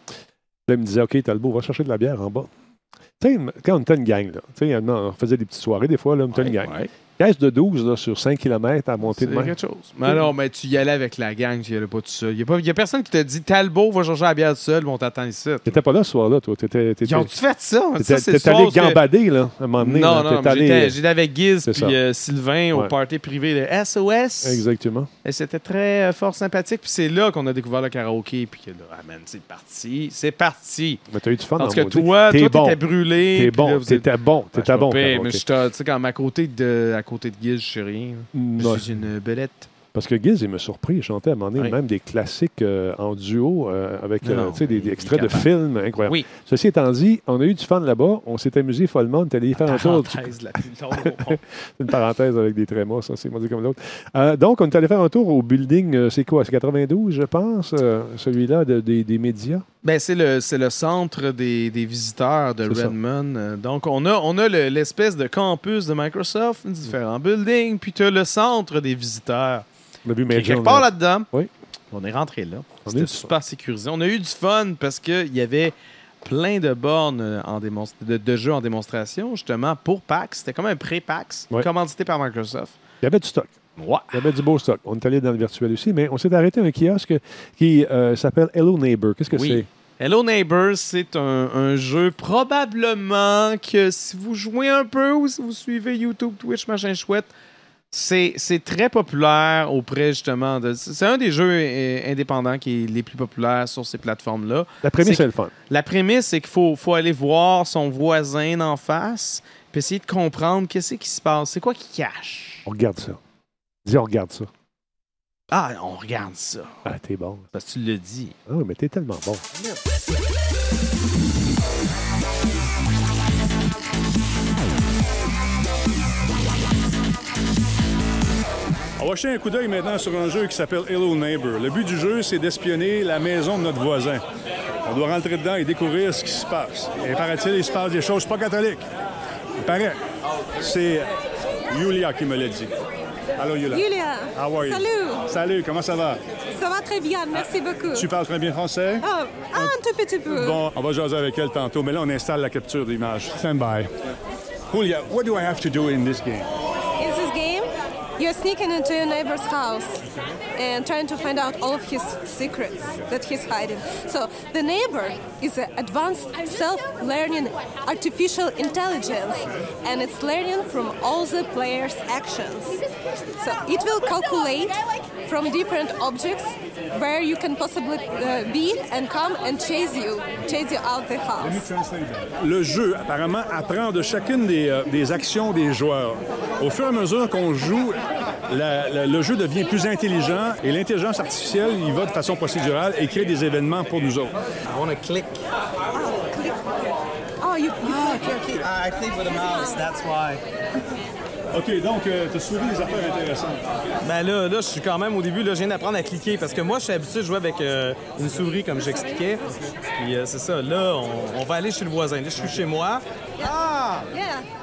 Speaker 1: Là, il me disait, OK, Talbot, va chercher de la bière en bas. Tu sais, quand on était une gang, là, tu sais, on faisait des petites soirées, des fois, là, on était une gang.
Speaker 2: Ouais.
Speaker 1: Caisse de douze là, sur cinq kilomètres à monter
Speaker 2: C'est
Speaker 1: de même.
Speaker 2: quelque chose. Mais non, mais tu y allais avec la gang, tu y allais pas tout seul. Il n'y a, personne qui t'a dit Talbot va chercher la bière tout seul, on t'attend ici.
Speaker 1: T'étais pas là ce soir-là, toi. T'étais, t'étais,
Speaker 2: Ils ont-tu fait ça?
Speaker 1: t'étais-
Speaker 2: Ça, c'est le
Speaker 1: t'étais
Speaker 2: soir
Speaker 1: allé
Speaker 2: où que-
Speaker 1: gambader, là, à un moment donné.
Speaker 2: Non,
Speaker 1: là.
Speaker 2: non,
Speaker 1: T'étais allé-
Speaker 2: j'étais, j'étais avec Giz
Speaker 1: C'est
Speaker 2: puis
Speaker 1: ça.
Speaker 2: euh, Sylvain au
Speaker 1: Ouais.
Speaker 2: party privé de S O S.
Speaker 1: Exactement.
Speaker 2: Et c'était très euh, fort sympathique. Puis c'est là qu'on a découvert le karaoké. Puis que là, ah man, c'est parti. C'est parti.
Speaker 1: Mais t'as eu du fun
Speaker 2: Parce
Speaker 1: dans
Speaker 2: que
Speaker 1: maudit.
Speaker 2: toi,
Speaker 1: T'es
Speaker 2: toi,
Speaker 1: bon.
Speaker 2: t'étais brûlé.
Speaker 1: T'es
Speaker 2: puis là,
Speaker 1: bon.
Speaker 2: vous êtes-
Speaker 1: T'étais bon.
Speaker 2: Ben,
Speaker 1: T'étais
Speaker 2: je
Speaker 1: bon.
Speaker 2: suis pas pire,
Speaker 1: karaoké.
Speaker 2: mais je suis, tu sais, comme à côté de, à côté de Giz, je sais rien.
Speaker 1: Non,
Speaker 2: Je suis une belette.
Speaker 1: parce que Giz, il m'a surpris. Il chantait à un moment donné
Speaker 2: Oui.
Speaker 1: même des classiques euh, en duo euh, avec
Speaker 2: Non,
Speaker 1: euh,
Speaker 2: non,
Speaker 1: tu sais, des, des
Speaker 2: il est
Speaker 1: extraits de
Speaker 2: capable.
Speaker 1: films incroyables.
Speaker 2: Oui.
Speaker 1: Ceci étant dit, on a eu du fun là-bas. On s'est amusé follement. On est allé faire un tour. du-
Speaker 2: Parenthèse la plus longue au monde.
Speaker 1: C'est une parenthèse avec des trémas, ça, c'est moi dit comme l'autre. Euh, donc, on est allé faire un tour au building, euh, c'est quoi? C'est quatre-vingt-douze, je pense, euh, celui-là de- des- des médias.
Speaker 2: Ben, c'est le, c'est le centre des, des visiteurs de
Speaker 1: C'est ça.
Speaker 2: Redmond. Euh, Donc, on a, on a le- l'espèce de campus de Microsoft, différents buildings, puis tu as le centre des visiteurs.
Speaker 1: On a vu
Speaker 2: Qui est
Speaker 1: Major.
Speaker 2: quelque part là-dedans.
Speaker 1: Oui.
Speaker 2: On est rentré là.
Speaker 1: On
Speaker 2: C'était
Speaker 1: est-
Speaker 2: super sécurisé. On a eu du fun parce qu'il y avait plein de bornes euh, en démonst- de, de jeux en démonstration, justement, pour PAX. C'était comme un pré-PAX,
Speaker 1: Ouais.
Speaker 2: commandité par Microsoft.
Speaker 1: Il y avait du stock.
Speaker 2: Ouais.
Speaker 1: Il y avait du beau stock. On est allé dans le virtuel aussi, mais on s'est arrêté à un kiosque qui euh, s'appelle Hello Neighbor. Qu'est-ce que
Speaker 2: Oui.
Speaker 1: c'est?
Speaker 2: Hello Neighbor, c'est un, un jeu probablement que si vous jouez un peu ou si vous suivez YouTube, Twitch, machin chouette, c'est, c'est très populaire auprès justement de... C'est un des jeux euh, indépendants qui est les plus populaires sur ces plateformes-là.
Speaker 1: La prémisse,
Speaker 2: c'est
Speaker 1: c'est le fun.
Speaker 2: La prémisse, c'est qu'il faut, faut aller voir son voisin d'en face puis essayer de comprendre qu'est-ce qui se passe. C'est quoi qui cache?
Speaker 1: On regarde ça. Dis, on regarde ça.
Speaker 2: Ah, on regarde ça.
Speaker 1: Ah, t'es bon.
Speaker 2: Parce que tu le dis.
Speaker 1: Ah oui, mais t'es tellement bon.
Speaker 9: On va jeter un coup d'œil maintenant sur un jeu qui s'appelle Hello Neighbor. Le but du jeu, c'est d'espionner la maison de notre voisin. On doit rentrer dedans et découvrir ce qui se passe. Et paraît-il, il se passe des choses pas catholiques. Il paraît. C'est Yulia qui me l'a dit. Allô, Yulia.
Speaker 10: Yulia.
Speaker 9: How are you?
Speaker 10: Salut.
Speaker 9: Salut, comment ça va?
Speaker 10: Ça va très bien, merci beaucoup.
Speaker 9: Tu parles très bien français?
Speaker 10: Ah, un tout petit peu.
Speaker 9: Bon, on va jaser avec elle tantôt, mais là, on installe la capture d'image. Stand by. Julia, what do I have to do in this game?
Speaker 10: In this game, you're sneaking into your neighbor's house and trying to find out all of his secrets that he's hiding. So the neighbor is an advanced self-learning artificial intelligence, and it's learning from all the players' actions. So it will calculate from different objects where you can possibly uh, be and come and chase you, chase you out the house.
Speaker 9: Le jeu, apparemment, apprend de chacune des, euh, des actions des joueurs. Au fur et à mesure qu'on joue, la, la, le jeu devient plus intelligent et l'intelligence artificielle, il va de façon procédurale et crée des événements pour nous autres.
Speaker 11: I want to click.
Speaker 10: Oh, click. Oh, you, you
Speaker 11: Ah, OK, OK. I click with a mouse, that's why.
Speaker 9: OK, donc, euh, tu as soulevé des affaires intéressantes.
Speaker 2: Ben là, là je suis quand même au début, là, je viens d'apprendre à cliquer parce que moi, je suis habitué de jouer avec euh, une souris, comme j'expliquais. Puis euh, c'est ça, là, on, on va aller chez le voisin. Là, je suis chez moi. Ah!
Speaker 10: Yeah.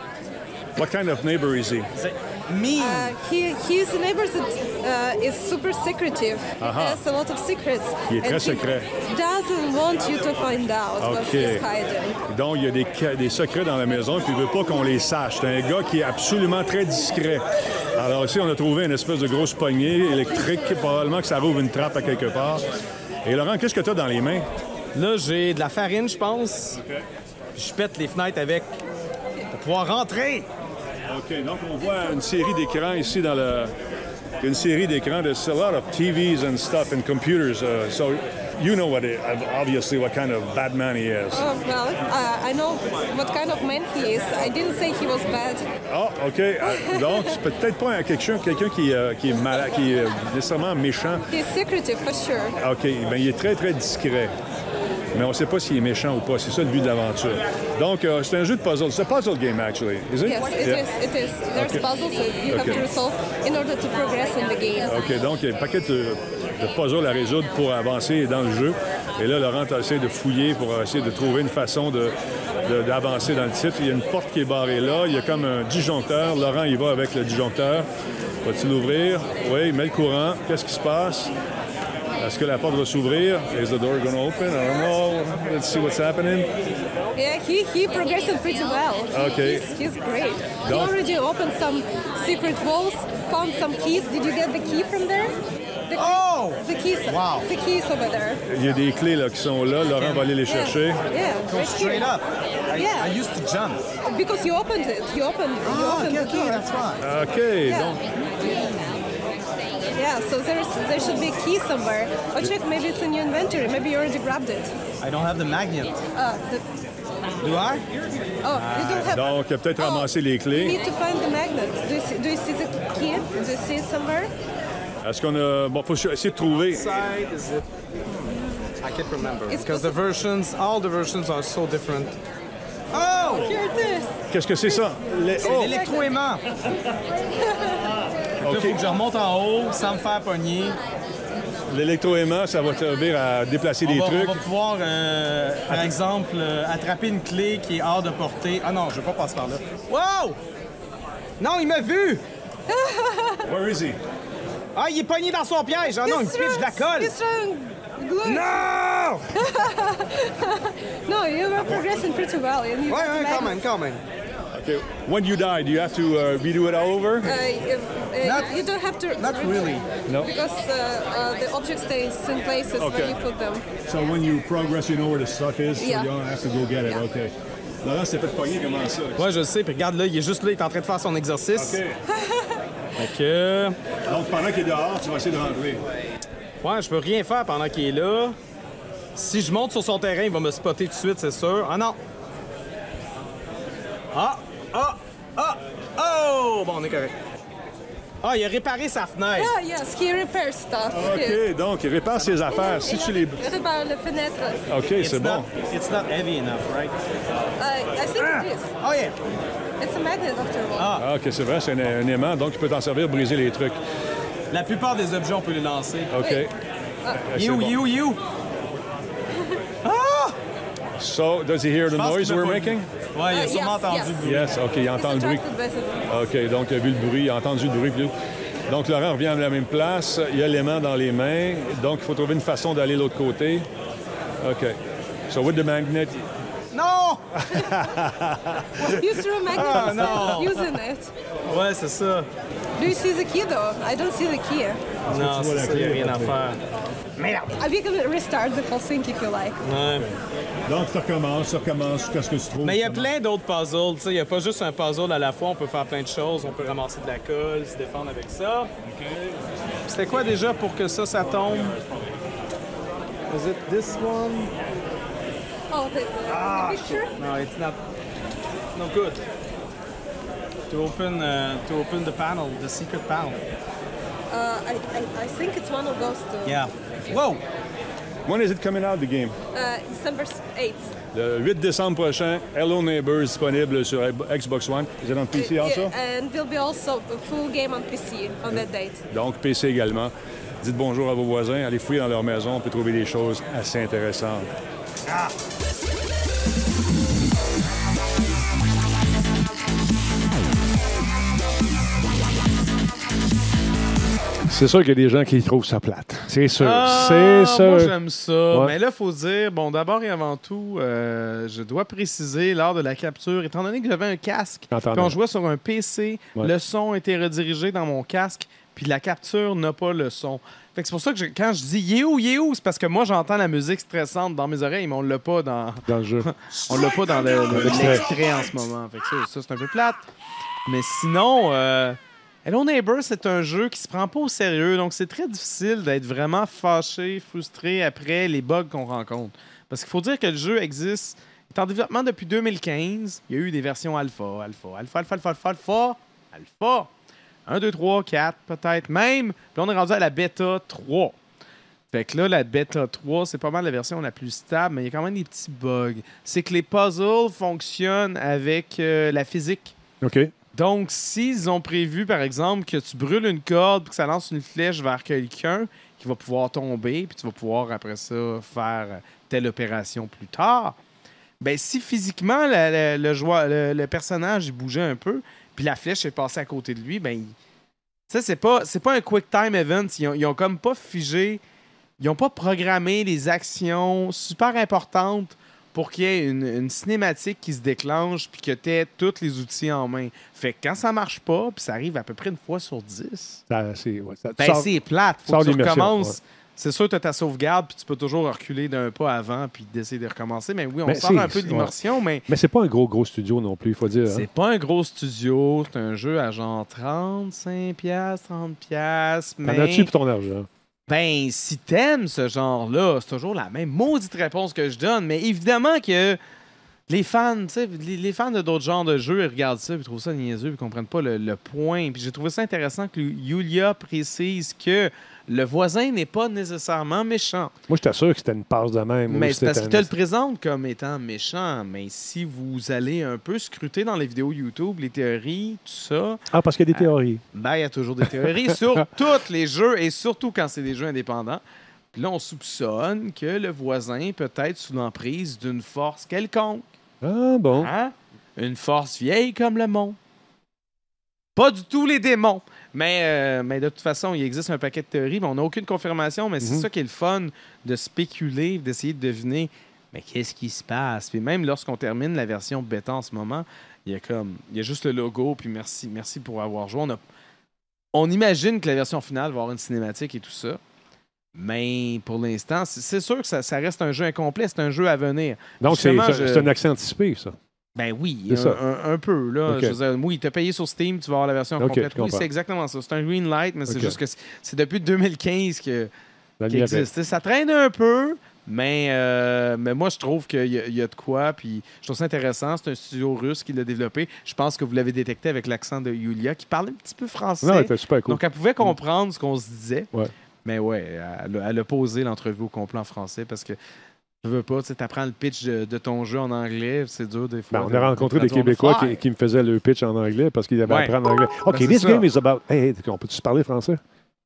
Speaker 9: What kind of neighbor is he?
Speaker 2: C'est mean.
Speaker 10: Uh, he, his neighbor uh, is super secretive.
Speaker 9: Aha.
Speaker 10: He has a lot of secrets.
Speaker 9: Il est très
Speaker 10: and
Speaker 9: secret.
Speaker 10: He doesn't want you to find out what
Speaker 9: OK.
Speaker 10: he's hiding.
Speaker 9: Donc, il y a des, des secrets dans la maison, puis il veut pas qu'on les sache. C'est un gars qui est absolument très discret. Alors ici, on a trouvé une espèce de grosse poignée électrique. Probablement que ça rouvre une trappe à quelque part. Et Laurent, qu'est-ce que tu as dans les mains?
Speaker 2: Là, j'ai de la farine, je pense.
Speaker 9: OK.
Speaker 2: Puis je pète les fenêtres avec pour pouvoir rentrer.
Speaker 9: OK, donc on voit une série d'écrans ici dans le... Une série d'écrans. There's a lot of T Vs and stuff and computers. Uh, so you know what it, obviously what kind of bad man he is.
Speaker 10: Oh, well, uh, I know what kind of man he is. I didn't say he was bad.
Speaker 9: Ah, OK. Uh, donc, c'est peut-être pas quelqu'un quelqu'un qui, uh, qui est malade, qui est uh, nécessairement méchant.
Speaker 10: He's secretive, for sure.
Speaker 9: OK. Bien, il est très, très discret. Mais on ne sait pas s'il est méchant ou pas. C'est ça le but de l'aventure. Donc, euh, c'est un jeu de puzzle. C'est un puzzle game, actually. Is it?
Speaker 10: Yes, it
Speaker 9: Yeah.
Speaker 10: is. It is. There's
Speaker 9: Okay.
Speaker 10: puzzles that you
Speaker 9: Okay.
Speaker 10: have to resolve in order to progress in the game.
Speaker 9: OK. Donc, il y a un paquet de, de puzzles à résoudre pour avancer dans le jeu. Et là, Laurent a essayé de fouiller pour essayer de trouver une façon de, de- d'avancer dans le titre. Il y a une porte qui est barrée là. Il y a comme un disjoncteur. Laurent, il va avec le disjoncteur. Va-t-il l'ouvrir? Oui, il met le courant. Qu'est-ce qui se passe? Est-ce que la porte va s'ouvrir? Is the door going to open? I don't know. Let's see what's happening.
Speaker 10: Yeah, he, he progressed pretty well. He-
Speaker 9: Okay.
Speaker 10: He's, he's great. He
Speaker 9: Don't-
Speaker 10: already opened some secret walls, found some keys. Did you get the key from there? The key,
Speaker 2: Oh!
Speaker 10: The keys.
Speaker 2: Wow.
Speaker 10: The keys over there.
Speaker 9: Il y a des clés là, qui sont là. Laurent va aller les chercher.
Speaker 10: Yeah, yeah
Speaker 2: Go
Speaker 10: right
Speaker 2: straight
Speaker 10: here.
Speaker 2: up. I,
Speaker 10: Yeah.
Speaker 2: I used to jump.
Speaker 10: Because you opened it. You opened, you
Speaker 2: Ah,
Speaker 10: opened
Speaker 2: OK,
Speaker 10: the
Speaker 2: OK,
Speaker 10: door.
Speaker 2: that's right.
Speaker 9: OK.
Speaker 10: Yeah.
Speaker 9: Donc,
Speaker 10: Yeah, so there's there should be a key somewhere. Or check, maybe it's in your inventory. Maybe you already grabbed it.
Speaker 2: I don't have the magnet.
Speaker 10: Uh, the,
Speaker 2: Do I?
Speaker 10: oh, you don't have.
Speaker 9: donc, il a peut-être ramassé les
Speaker 10: You
Speaker 9: clés.
Speaker 10: need to find the magnet. Do you see, do you see the key? Do you see it somewhere?
Speaker 9: Est-ce qu'on a... Bon, faut essayer de trouver.
Speaker 2: Side is it? I can't remember
Speaker 10: It's
Speaker 2: because the versions, all the versions are so different. Oh!
Speaker 10: Here it is.
Speaker 9: Qu'est-ce que c'est ça? Les-
Speaker 2: C'est
Speaker 9: Oh!
Speaker 2: l'électroaimant. Là,
Speaker 9: OK.
Speaker 2: faut que je remonte en haut sans me faire pogner.
Speaker 9: L'électroaimant, ça va servir à déplacer
Speaker 2: On
Speaker 9: des
Speaker 2: va,
Speaker 9: trucs.
Speaker 2: on va pouvoir, euh, par exemple, euh, attraper une clé qui est hors de portée. Ah non, je vais pas passer par là. Wow! Non, il m'a vu!
Speaker 9: Where is he?
Speaker 2: Ah, il est pogné dans son piège! Ah non, une
Speaker 10: He's
Speaker 2: pitch de la
Speaker 10: strong.
Speaker 2: colle!
Speaker 10: He's strong. Glue.
Speaker 2: Non!
Speaker 10: No, you were progressing pretty well. And you
Speaker 2: Ouais,
Speaker 10: got the
Speaker 2: ouais, quand
Speaker 10: magnet.
Speaker 2: même, quand même.
Speaker 9: Okay. When you die, do you have to uh, redo it all over?
Speaker 10: Uh, uh,
Speaker 11: Not-
Speaker 10: you don't have to.
Speaker 11: not really.
Speaker 9: No.
Speaker 10: Because uh, uh, the object stays in places
Speaker 9: Okay.
Speaker 10: where you put them.
Speaker 9: So when you progress, you know where the stuff is, so
Speaker 10: Yeah.
Speaker 9: you don't have to go get it.
Speaker 10: Yeah.
Speaker 9: Okay. Laurent s'est fait pogner comment ça?
Speaker 2: Ouais, je le sais. Puis regarde là, il est juste là, il est en train de faire son exercice.
Speaker 9: OK.
Speaker 2: Fait que...
Speaker 9: Donc pendant qu'il est dehors, tu vas essayer de rentrer.
Speaker 2: Ouais, je peux rien faire pendant qu'il est là. Si je monte sur son terrain, il va me spotter tout de suite, c'est sûr. Ah non! Ah! Ah! Ah! Oh! Bon, on est correct. Ah, il a réparé sa fenêtre.
Speaker 10: Ah, yes, he repairs stuff.
Speaker 9: OK, donc il répare ses affaires. Si tu les...
Speaker 10: Il répare les fenêtres.
Speaker 9: OK,
Speaker 2: It's
Speaker 9: c'est bon.
Speaker 2: not- It's not heavy enough, right?
Speaker 10: Uh, I think it is.
Speaker 2: Oh yeah!
Speaker 10: It's a magnet after all.
Speaker 9: Ah, OK, c'est vrai, c'est un, un aimant, donc il peut t'en servir pour briser les trucs.
Speaker 2: La plupart des objets, on peut les lancer.
Speaker 9: OK.
Speaker 10: Oui.
Speaker 9: Euh, c'est
Speaker 2: You,
Speaker 9: bon.
Speaker 2: you, you! Ah!
Speaker 9: So, does he hear the
Speaker 2: Je pense
Speaker 9: noise
Speaker 2: qu'il
Speaker 9: we're
Speaker 2: veut pas-
Speaker 9: making?
Speaker 2: Ouais, il a
Speaker 10: Uh,
Speaker 2: sûrement
Speaker 10: yes,
Speaker 2: entendu
Speaker 10: yes.
Speaker 2: le bruit.
Speaker 9: Yes, OK, il entend le
Speaker 10: It's
Speaker 9: bruit.
Speaker 10: attracted by the noise.
Speaker 9: OK, donc il a vu le bruit, il a entendu le bruit. puis- Donc Laurent revient à la même place, il a l'aimant dans les mains, donc il faut trouver une façon d'aller de l'autre côté. OK. So with the magnet...
Speaker 2: Non!
Speaker 10: You threw a magnet
Speaker 2: Ah,
Speaker 10: instead
Speaker 2: no.
Speaker 10: of using it.
Speaker 2: Ouais, c'est ça.
Speaker 10: Do you see the key though? I don't see the key.
Speaker 2: Non,
Speaker 9: tu vois
Speaker 2: c'est
Speaker 9: la
Speaker 2: ça, il n'y a
Speaker 9: clé,
Speaker 2: rien
Speaker 9: la
Speaker 2: à
Speaker 9: clé.
Speaker 2: faire. Merde!
Speaker 10: Uh, we can restart the whole thing if you like.
Speaker 2: Ouais, mais...
Speaker 9: Donc ça recommence, ça recommence jusqu'à ce que tu trouves...
Speaker 2: Mais il y a plein d'autres puzzles. Tu sais, il n'y a pas juste un puzzle à la fois. On peut faire plein de choses. On peut ramasser de la colle, se défendre avec ça. C'était quoi déjà pour que ça, ça tombe? Is it this one?
Speaker 10: Oh, the, the picture?
Speaker 2: No, it's not. It's no good. To open, uh, to open the panel, the secret panel.
Speaker 10: Uh, I, I, I think it's one of those two.
Speaker 2: Yeah. Whoa!
Speaker 9: When is it coming out, the game?
Speaker 10: Uh, December eighth.
Speaker 9: Le huit décembre prochain, Hello Neighbors disponible sur Xbox One. Is it on P C also?
Speaker 10: Yeah, and will be also a full game on P C on that date.
Speaker 9: Donc P C également. Dites bonjour à vos voisins, allez fouiller dans leur maison, on peut trouver des choses assez intéressantes.
Speaker 1: C'est sûr qu'il y a des gens qui trouvent ça plate. C'est sûr.
Speaker 2: Ah,
Speaker 1: c'est sûr.
Speaker 2: Moi, j'aime ça.
Speaker 1: Ouais.
Speaker 2: Mais là, il faut dire, bon, d'abord et avant tout, euh, je dois préciser, lors de la capture, étant donné que j'avais un casque, puis
Speaker 1: Entendez.
Speaker 2: on jouait sur un P C,
Speaker 1: Ouais.
Speaker 2: le son était redirigé dans mon casque, puis la capture n'a pas le son. Fait que c'est pour ça que je- quand je dis « Yeah où, yeah où », c'est parce que moi, j'entends la musique stressante dans mes oreilles, mais on l'a pas dans...
Speaker 1: Dans le jeu.
Speaker 2: On l'a pas dans le- le-
Speaker 1: L'extrait.
Speaker 2: l'extrait en ce moment. Fait que ça, ça, c'est un peu plate. Mais sinon, euh, Hello Neighbor, c'est un jeu qui se prend pas au sérieux. Donc, c'est très difficile d'être vraiment fâché, frustré après les bugs qu'on rencontre. Parce qu'il faut dire que le jeu existe, il est en développement depuis deux mille quinze. Il y a eu des versions alpha, alpha, alpha, alpha, alpha, alpha, alpha, alpha. un, deux, trois, quatre, peut-être même. Puis là, on est rendu à la bêta trois. Fait que là, la bêta trois, c'est pas mal la version la plus stable, mais il y a quand même des petits bugs. C'est que les puzzles fonctionnent avec euh, la physique.
Speaker 1: OK.
Speaker 2: Donc, s'ils ont prévu, par exemple, que tu brûles une corde et que ça lance une flèche vers quelqu'un qui va pouvoir tomber, puis tu vas pouvoir, après ça, faire telle opération plus tard, ben si physiquement, la- la- le, joueur, le, le personnage il bougeait un peu, puis la flèche est passée à côté de lui, ben il- ça, c'est pas, c'est pas un quick time event. Ils ont, ils ont comme pas figé, ils ont pas programmé les actions super importantes pour qu'il y ait une, une cinématique qui se déclenche puis que tu aies tous les outils en main. Fait que quand ça marche pas, puis ça arrive à peu près une fois sur dix,
Speaker 1: Ça, c'est, ouais, ça- tu
Speaker 2: ben
Speaker 1: sors-
Speaker 2: c'est plate. Faut
Speaker 1: sors
Speaker 2: que tu
Speaker 1: l'immersion,
Speaker 2: recommences.
Speaker 1: ouais.
Speaker 2: C'est sûr que tu as ta sauvegarde puis tu peux toujours reculer d'un pas avant puis d'essayer de recommencer. Mais oui, on
Speaker 1: Mais
Speaker 2: sort
Speaker 1: c'est-
Speaker 2: un peu de l'immersion, mais
Speaker 1: Mais c'est pas un gros, gros studio non plus, il faut dire. hein.
Speaker 2: c'est pas un gros studio. C'est un jeu à genre trente-cinq piastres, trente piastres.
Speaker 1: T'en
Speaker 2: Mais
Speaker 1: as-tu pour ton argent?
Speaker 2: ben, si t'aimes ce genre-là, c'est toujours la même maudite réponse que je donne. Mais évidemment que les fans, tu sais, les, les fans de d'autres genres de jeux, ils regardent ça, ils trouvent ça niaiseux, ils comprennent pas le, le point. Puis j'ai trouvé ça intéressant que Yulia précise que le voisin n'est pas nécessairement méchant.
Speaker 1: Moi, j'étais sûr que c'était une passe de même. ou
Speaker 2: Mais c'est parce
Speaker 1: c'était
Speaker 2: qu'il te
Speaker 1: un-
Speaker 2: le présente comme étant méchant. Mais si vous allez un peu scruter dans les vidéos YouTube, les théories, tout ça,
Speaker 1: Ah, parce qu'il y a des théories.
Speaker 2: ben, il y a toujours des théories sur tous les jeux et surtout quand c'est des jeux indépendants. Puis là, on soupçonne que le voisin peut être sous l'emprise d'une force quelconque.
Speaker 1: Ah, bon.
Speaker 2: Hein? Une force vieille comme le monde. Pas du tout les démons. Mais, euh, mais de toute façon, il existe un paquet de théories, mais on n'a aucune confirmation. Mais c'est
Speaker 1: Mhm.
Speaker 2: ça qui est le fun de spéculer, d'essayer de deviner mais qu'est-ce qui se passe. Puis même lorsqu'on termine la version bêta en ce moment, Il y a comme, il y a juste le logo, puis merci, merci pour avoir joué. On, a, on imagine que la version finale va avoir une cinématique et tout ça. Mais pour l'instant, c'est, c'est sûr que ça, ça reste un jeu incomplet. C'est un jeu à venir.
Speaker 1: Donc, c'est,
Speaker 2: Justement,
Speaker 1: c'est,
Speaker 2: je-
Speaker 1: c'est un accès anticipé, ça.
Speaker 2: Ben oui,
Speaker 1: C'est
Speaker 2: un,
Speaker 1: ça.
Speaker 2: un- un peu. Là.
Speaker 1: OK.
Speaker 2: Je veux dire, oui, tu as payé sur Steam, tu vas avoir la version
Speaker 1: OK,
Speaker 2: complète.
Speaker 1: je
Speaker 2: Oui,
Speaker 1: comprends.
Speaker 2: c'est exactement ça. C'est un green light, mais c'est
Speaker 1: OK.
Speaker 2: juste que c'est, c'est depuis deux mille quinze que,
Speaker 1: La
Speaker 2: qu'il
Speaker 1: nuit
Speaker 2: existe. Ça traîne un peu, mais, euh, mais moi, je trouve qu'il y a, il y a de quoi. Puis je trouve ça intéressant. C'est un studio russe qui l'a développé. Je pense que vous l'avez détecté avec l'accent de Yulia, qui parle un petit peu français.
Speaker 1: Non, c'était super cool.
Speaker 2: Donc, elle pouvait comprendre ce qu'on se disait.
Speaker 1: Ouais.
Speaker 2: Mais ouais, elle, a- elle a posé l'entrevue au complet en français parce que je veux pas, tu apprends le pitch de, de ton jeu en anglais, c'est dur des fois.
Speaker 1: Ben, on
Speaker 2: de-
Speaker 1: a rencontré
Speaker 2: de
Speaker 1: des
Speaker 2: traduire on the
Speaker 1: Québécois
Speaker 2: fly.
Speaker 1: qui, qui me faisaient le pitch en anglais parce qu'ils avaient
Speaker 2: Ouais.
Speaker 1: appris en anglais. OK,
Speaker 2: Ben, c'est
Speaker 1: this
Speaker 2: ça.
Speaker 1: game is about... Hey, hey, on peut-tu parler français?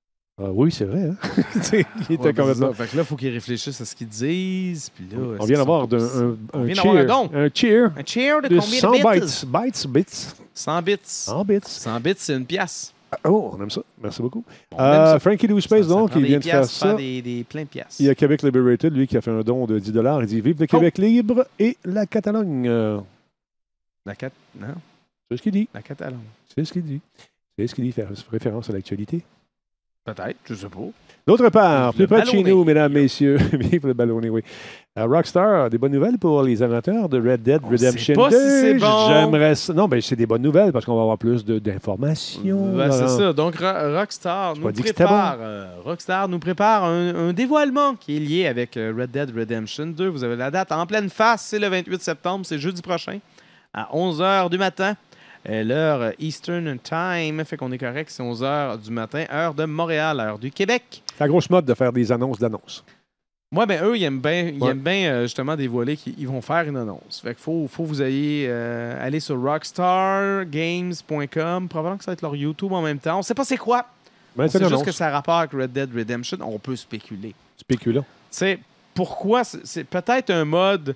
Speaker 1: Ah oui, c'est vrai. Hein? Tu sais, il était
Speaker 2: Ouais, ben,
Speaker 1: complètement...
Speaker 2: c'est ça. Fait que là, il faut qu'ils réfléchissent à ce qu'ils disent. Puis là,
Speaker 1: On
Speaker 2: est-ce
Speaker 1: vient
Speaker 2: qu'ils
Speaker 1: d'avoir
Speaker 2: sont
Speaker 1: d'un-
Speaker 2: pas-
Speaker 1: un,
Speaker 2: On
Speaker 1: un
Speaker 2: vient d'avoir un
Speaker 1: cheer.
Speaker 2: don.
Speaker 1: Un cheer
Speaker 2: Un cheer de
Speaker 1: de
Speaker 2: combien
Speaker 1: cent
Speaker 2: de bits?
Speaker 1: bytes. Bytes, bits.
Speaker 2: cent bits.
Speaker 1: cent bits.
Speaker 2: cent bits, c'est une pièce.
Speaker 1: Oh, on aime ça. Merci beaucoup.
Speaker 2: On aime
Speaker 1: Euh,
Speaker 2: ça.
Speaker 1: Frankie Lou Space,
Speaker 2: Ça- ça
Speaker 1: donc,
Speaker 2: prend
Speaker 1: il
Speaker 2: des
Speaker 1: vient de faire
Speaker 2: piastres,
Speaker 1: ça.
Speaker 2: faire Des, des plein de pièces.
Speaker 1: Il y a Québec Liberated, lui, qui a fait un don de dix dollars. Il dit « Vive le Québec
Speaker 2: Oh.
Speaker 1: libre et la Catalogne. Euh,
Speaker 2: La cat... Non,
Speaker 1: C'est ce qu'il dit.
Speaker 2: la Catalogne.
Speaker 1: C'est ce qu'il dit. C'est ce qu'il dit, faire référence à l'actualité.
Speaker 2: Peut-être, je sais pas.
Speaker 1: D'autre part,
Speaker 2: Vive
Speaker 1: plus
Speaker 2: le
Speaker 1: près de chez
Speaker 2: ballonné.
Speaker 1: nous, mesdames, messieurs, vive le ballonné, oui. Euh, Rockstar, des bonnes nouvelles pour les amateurs de Red Dead
Speaker 2: On
Speaker 1: Redemption
Speaker 2: sait pas
Speaker 1: deux.
Speaker 2: si c'est bon.
Speaker 1: J'aimerais ça. Non, ben c'est des bonnes nouvelles parce qu'on va avoir plus de- d'informations.
Speaker 2: Ben, c'est
Speaker 1: Laurent.
Speaker 2: ça. Donc, Ro- Rockstar
Speaker 1: pas
Speaker 2: nous
Speaker 1: dit que c'était
Speaker 2: prépare, euh, Rockstar nous prépare un, un dévoilement qui est lié avec euh, Red Dead Redemption deux. Vous avez la date en pleine face. C'est le vingt-huit septembre. C'est jeudi prochain à onze heures du matin. Euh, L'heure euh, Eastern Time. Fait qu'on est correct. C'est onze heures du matin. Heure de Montréal. Heure du Québec.
Speaker 1: C'est la grosse mode de faire des annonces d'annonces.
Speaker 2: Moi, ben eux, ils aiment bien ils
Speaker 1: Ouais.
Speaker 2: aiment bien, euh, justement dévoiler qu'ils vont faire une annonce. Fait qu'il faut, faut que vous ayez euh, aller sur rockstar games point com. Probablement que ça va être leur YouTube en même temps. On sait pas c'est quoi.
Speaker 1: Ben,
Speaker 2: On
Speaker 1: c'est
Speaker 2: sait
Speaker 1: une
Speaker 2: juste
Speaker 1: annonce.
Speaker 2: que ça a rapport avec Red Dead Redemption. On peut spéculer.
Speaker 1: Spéculant.
Speaker 2: Tu sais, pourquoi? C'est, c'est peut-être un mode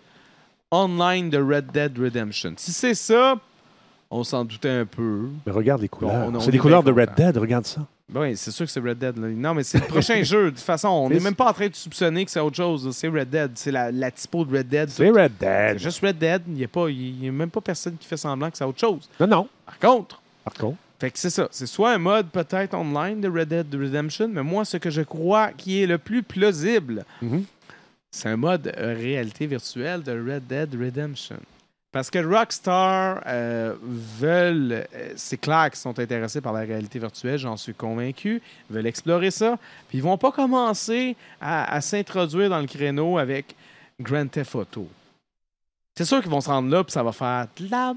Speaker 2: online de Red Dead Redemption. Si c'est ça, on s'en doutait un peu.
Speaker 1: Mais regarde les couleurs.
Speaker 2: on- on
Speaker 1: c'est
Speaker 2: est
Speaker 1: des couleurs de
Speaker 2: bien
Speaker 1: Red Dead, regarde ça.
Speaker 2: Oui, c'est sûr que c'est Red Dead. Là. Non, mais c'est le prochain jeu. De toute façon, on
Speaker 1: C'est-
Speaker 2: n'est même pas en train de soupçonner que c'est autre chose. là. C'est Red Dead. C'est la, la typo de Red Dead.
Speaker 1: C'est
Speaker 2: tout.
Speaker 1: Red
Speaker 2: C'est
Speaker 1: Dead.
Speaker 2: juste Red Dead. Il n'y a, pas- il y a même pas personne qui fait semblant que c'est autre chose.
Speaker 1: Non, non.
Speaker 2: Par contre,
Speaker 1: Par contre,
Speaker 2: fait que c'est ça. C'est soit un mode peut-être online de Red Dead Redemption, mais moi, ce que je crois qui est le plus plausible,
Speaker 1: Mhm.
Speaker 2: c'est un mode euh, réalité virtuelle de Red Dead Redemption. Parce que Rockstar euh, veulent, euh, c'est clair qu'ils sont intéressés par la réalité virtuelle, j'en suis convaincu. Ils veulent explorer ça. Puis ils vont pas commencer à, à s'introduire dans le créneau avec Grand Theft Auto. C'est sûr qu'ils vont se rendre là, puis ça va faire de la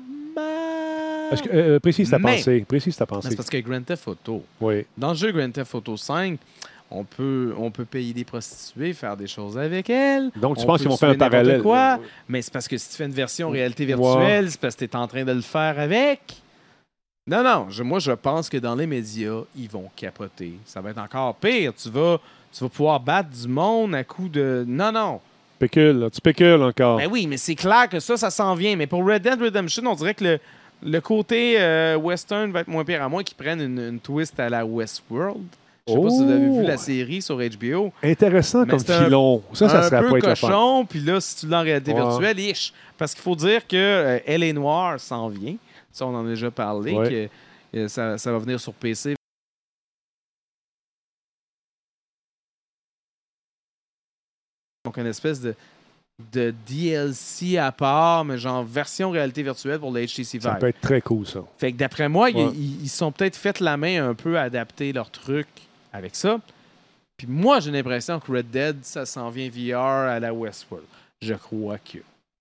Speaker 2: merde.
Speaker 1: est-ce que, euh, précise ta
Speaker 2: Mais-
Speaker 1: pensée. Précise ta
Speaker 2: Mais
Speaker 1: pensée.
Speaker 2: c'est parce que Grand Theft Auto,
Speaker 1: Oui.
Speaker 2: dans le jeu Grand Theft Auto cinq, on peut, on peut payer des prostituées, faire des choses avec elles.
Speaker 1: Donc, tu
Speaker 2: On
Speaker 1: penses
Speaker 2: peut
Speaker 1: qu'ils vont faire un
Speaker 2: tuer n'importe
Speaker 1: parallèle.
Speaker 2: quoi, mais c'est parce que si tu fais une version réalité virtuelle, c'est parce que tu es en train de le faire avec. Non, non. je- moi, je pense que dans les médias, ils vont capoter. Ça va être encore pire. Tu vas, tu vas pouvoir battre du monde à coup de... Non, non.
Speaker 1: Spécule, là. Tu spécules encore.
Speaker 2: Ben oui, mais c'est clair que ça, ça s'en vient. Mais pour Red Dead Redemption, on dirait que le, le côté euh, western va être moins pire, à moins qu'ils prennent une, une twist à la Westworld. Je sais pas si vous avez vu
Speaker 1: Oh!
Speaker 2: la série sur H B O.
Speaker 1: Intéressant
Speaker 2: Mais
Speaker 1: comme
Speaker 2: c'est un-
Speaker 1: filon. Ça, ça
Speaker 2: un
Speaker 1: serait
Speaker 2: peu
Speaker 1: pas être le fun.
Speaker 2: cochon, puis là, si tu l'as en réalité
Speaker 1: Ouais.
Speaker 2: virtuelle, ish. Parce qu'il faut dire que euh, Elle est noire s'en vient. Ça, on en a déjà parlé.
Speaker 1: Ouais.
Speaker 2: Que, euh, ça, ça va venir sur P C. Donc, une espèce de, de D L C à part, mais genre version réalité virtuelle pour le H T C
Speaker 1: Ça
Speaker 2: Vive.
Speaker 1: peut être très cool, ça.
Speaker 2: Fait que d'après moi, ils-
Speaker 1: Ouais.
Speaker 2: ils ils sont peut-être fait la main un peu à adapter leur truc avec ça. Puis moi, j'ai l'impression que Red Dead, ça s'en vient V R à la Westworld. Je crois que.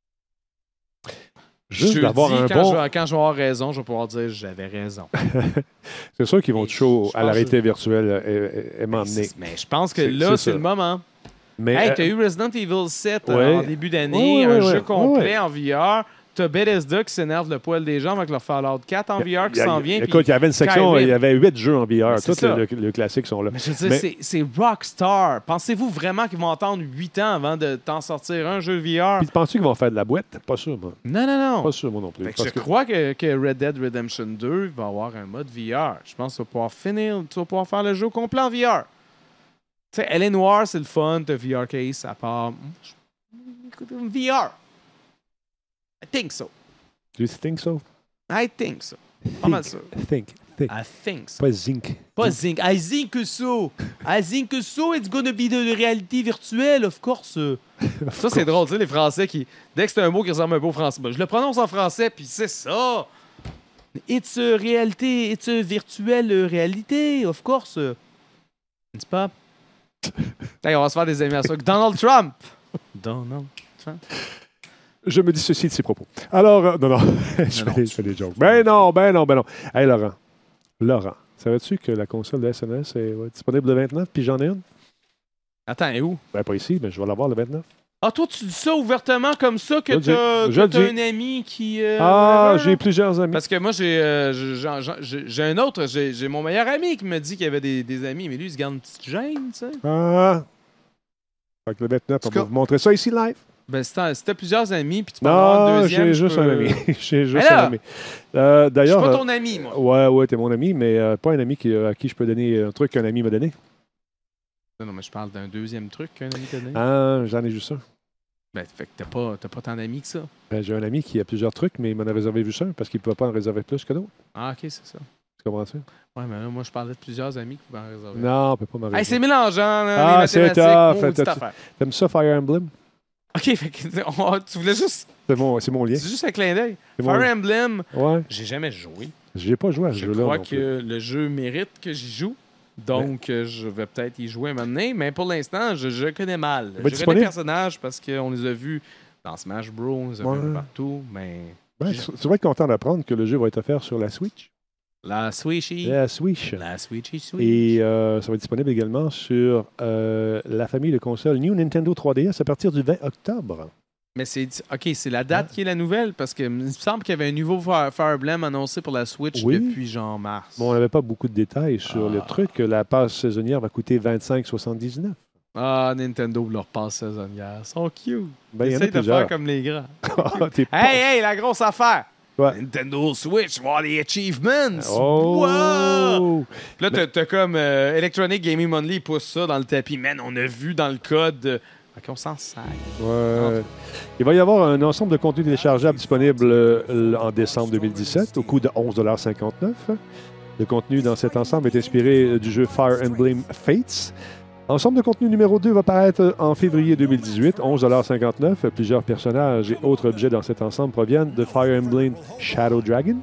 Speaker 1: Juste
Speaker 2: Je
Speaker 1: d'avoir
Speaker 2: dis,
Speaker 1: un
Speaker 2: quand,
Speaker 1: bon...
Speaker 2: je, vais- quand je vais avoir raison, je vais pouvoir dire j'avais raison.
Speaker 1: C'est sûr qu'ils vont
Speaker 2: Et
Speaker 1: te show
Speaker 2: je
Speaker 1: à la
Speaker 2: pense
Speaker 1: réalité virtuelle euh, et, et
Speaker 2: Mais,
Speaker 1: m'emmener.
Speaker 2: c'est- mais je pense que
Speaker 1: C'est-
Speaker 2: là,
Speaker 1: c'est
Speaker 2: c'est
Speaker 1: ça.
Speaker 2: le moment.
Speaker 1: Mais
Speaker 2: Hey,
Speaker 1: euh,
Speaker 2: t'as eu Resident Evil sept euh,
Speaker 1: ouais.
Speaker 2: en début d'année,
Speaker 1: Ouais, ouais,
Speaker 2: un
Speaker 1: ouais,
Speaker 2: jeu
Speaker 1: ouais,
Speaker 2: complet
Speaker 1: ouais.
Speaker 2: en V R. T'as Bethesda qui s'énerve le poil des gens avec leur Fallout quatre en V R qui
Speaker 1: il y a-
Speaker 2: s'en vient.
Speaker 1: Écoute, il y avait une section,
Speaker 2: Skyrim.
Speaker 1: il y avait huit jeux en V R.
Speaker 2: Mais c'est
Speaker 1: Tous
Speaker 2: ça.
Speaker 1: les, le- le classiques sont là.
Speaker 2: Mais je veux dire,
Speaker 1: Mais-
Speaker 2: c'est- c'est Rockstar. Pensez-vous vraiment qu'ils vont attendre huit ans avant de t'en sortir un jeu V R?
Speaker 1: Puis penses-tu qu'ils vont faire de la boîte? Pas sûr, moi.
Speaker 2: Non, non, non.
Speaker 1: Pas sûr, moi non plus.
Speaker 2: Fait que
Speaker 1: Parce
Speaker 2: je
Speaker 1: que-
Speaker 2: crois que, que Red Dead Redemption deux va avoir un mode V R. Je pense que tu vas pouvoir finir, tu vas pouvoir faire le jeu complet en V R. Tu sais, Elle est noire, c'est le fun, t'as V R case à part. Écoute, V R. I think so.
Speaker 1: Do you think so?
Speaker 2: I think so. Pas mal sûr.
Speaker 1: Think, think.
Speaker 2: I think so.
Speaker 1: Pas zinc.
Speaker 2: Pas zinc. I think so. I think so. It's gonna be de réalité virtuelle, of course. Ça, c'est drôle, tu sais, les Français qui... Dès que c'est un mot qui ressemble un peu au français, ben, je le prononce en français, puis c'est ça. It's a réalité, it's a virtuelle réalité, of course. N'est-ce pas? Hey, on va se faire des amis à ça. Donald Trump. Donald Trump.
Speaker 1: Je me dissocie de ses propos. Alors, euh, non, non, je, fais
Speaker 2: non,
Speaker 1: des, je fais des jokes. Ben non, ben non, ben non. Hey, Laurent. Laurent, savais-tu que la console de S N E S est ouais, disponible le vingt-neuf, puis j'en ai une?
Speaker 2: Attends, et où?
Speaker 1: Ben, pas ici, mais je vais l'avoir le vingt-neuf.
Speaker 2: Ah, toi, tu dis ça ouvertement comme ça que
Speaker 1: Je
Speaker 2: t'as,
Speaker 1: dis, je
Speaker 2: que t'as
Speaker 1: dis.
Speaker 2: un ami qui... euh,
Speaker 1: Ah,
Speaker 2: euh,
Speaker 1: j'ai plusieurs amis.
Speaker 2: Parce que moi, j'ai, euh, j'ai, j'ai, j'ai un autre, j'ai, j'ai mon meilleur ami qui me dit qu'il y avait des, des amis, mais lui, il se garde une petite gêne, tu sais.
Speaker 1: Ah! Fait que le vingt-neuf, on va vous montrer ça ici live.
Speaker 2: Ben, si t'as, si t'as plusieurs amis, puis tu peux en avoir un
Speaker 1: Non,
Speaker 2: deuxième...
Speaker 1: j'ai
Speaker 2: je
Speaker 1: juste
Speaker 2: peux-
Speaker 1: un ami. j'ai juste
Speaker 2: Mais là,
Speaker 1: un ami. Euh,
Speaker 2: Je
Speaker 1: d'ailleurs,
Speaker 2: suis pas
Speaker 1: euh,
Speaker 2: ton ami, moi.
Speaker 1: ouais, ouais, t'es mon ami, mais euh, pas un ami qui, à qui je peux donner un truc qu'un ami m'a donné.
Speaker 2: Non, non, mais je parle d'un deuxième truc qu'un ami t'a donné.
Speaker 1: Ah, j'en ai juste un.
Speaker 2: Ben, fait que t'as pas, t'as pas tant d'amis que ça.
Speaker 1: Ben, j'ai un ami qui a plusieurs trucs, mais il m'en a réservé juste un parce qu'il ne pouvait pas en réserver plus que d'autres.
Speaker 2: Ah, OK, c'est ça.
Speaker 1: Tu comprends ça?
Speaker 2: Ouais, mais là, moi, je parlais de plusieurs amis qui pouvaient en réserver.
Speaker 1: Non, on ne peut pas m'en réserver.
Speaker 2: Hey, c'est mélangeant, là,
Speaker 1: Ah,
Speaker 2: les
Speaker 1: c'est
Speaker 2: mathématiques,
Speaker 1: tough.
Speaker 2: maudite
Speaker 1: T'as-
Speaker 2: affaire.
Speaker 1: T'aimes ça, Fire Emblem?
Speaker 2: OK, fait que on- tu voulais juste...
Speaker 1: C'est mon, c'est mon lien.
Speaker 2: C'est juste un clin d'œil.
Speaker 1: C'est
Speaker 2: Fire
Speaker 1: mon-
Speaker 2: Emblem,
Speaker 1: Ouais.
Speaker 2: j'ai jamais joué.
Speaker 1: J'ai pas joué à ce
Speaker 2: Je
Speaker 1: jeu-là.
Speaker 2: crois
Speaker 1: non
Speaker 2: que
Speaker 1: plus.
Speaker 2: le jeu mérite que j'y joue. Donc, euh, je vais peut-être y jouer un moment donné. Mais pour l'instant, je, je connais mal.
Speaker 1: va
Speaker 2: Je
Speaker 1: être
Speaker 2: connais
Speaker 1: disponible?
Speaker 2: les personnages parce qu'on les a vus dans Smash Bros. On les a
Speaker 1: Ouais.
Speaker 2: vus partout. Mais
Speaker 1: Ben, tu, tu vas être content d'apprendre que le jeu va être offert sur la Switch.
Speaker 2: la Switchy.
Speaker 1: La Switch.
Speaker 2: La Switchy Switch.
Speaker 1: Et euh, ça va être disponible également sur euh, la famille de consoles New Nintendo trois D S à partir du vingt octobre.
Speaker 2: Mais c'est... OK, c'est la date qui est la nouvelle parce que il me semble qu'il y avait un nouveau Fire, Fire Emblem annoncé pour la Switch
Speaker 1: Oui.
Speaker 2: depuis genre mars.
Speaker 1: Bon, on n'avait pas beaucoup de détails sur
Speaker 2: Ah.
Speaker 1: le truc. La passe saisonnière va coûter vingt-cinq soixante-dix-neuf.
Speaker 2: Ah, Nintendo leur passe saisonnière. Ils sont cute.
Speaker 1: Ben, il y en a
Speaker 2: Essaye de
Speaker 1: plusieurs.
Speaker 2: faire comme les grands.
Speaker 1: Ah, t'es pas-
Speaker 2: Hey, hey, la grosse affaire!
Speaker 1: Ouais.
Speaker 2: Nintendo Switch, voir les achievements!
Speaker 1: Oh!
Speaker 2: Wow! Puis là, t'as, t'as comme euh, Electronic Gaming Monthly, ils poussent ça dans le tapis. Man, on a vu dans le code. euh, OK, on s'en sert.
Speaker 1: Ouais. Il va y avoir un ensemble de contenus téléchargeables disponible euh, en décembre deux mille dix-sept au coût de onze dollars cinquante-neuf. Le contenu dans cet ensemble est inspiré euh, du jeu Fire Emblem Fates. Ensemble de contenu numéro deux va paraître en février deux mille dix-huit, onze dollars cinquante-neuf. Plusieurs personnages et autres objets dans cet ensemble proviennent de Fire Emblem Shadow Dragon.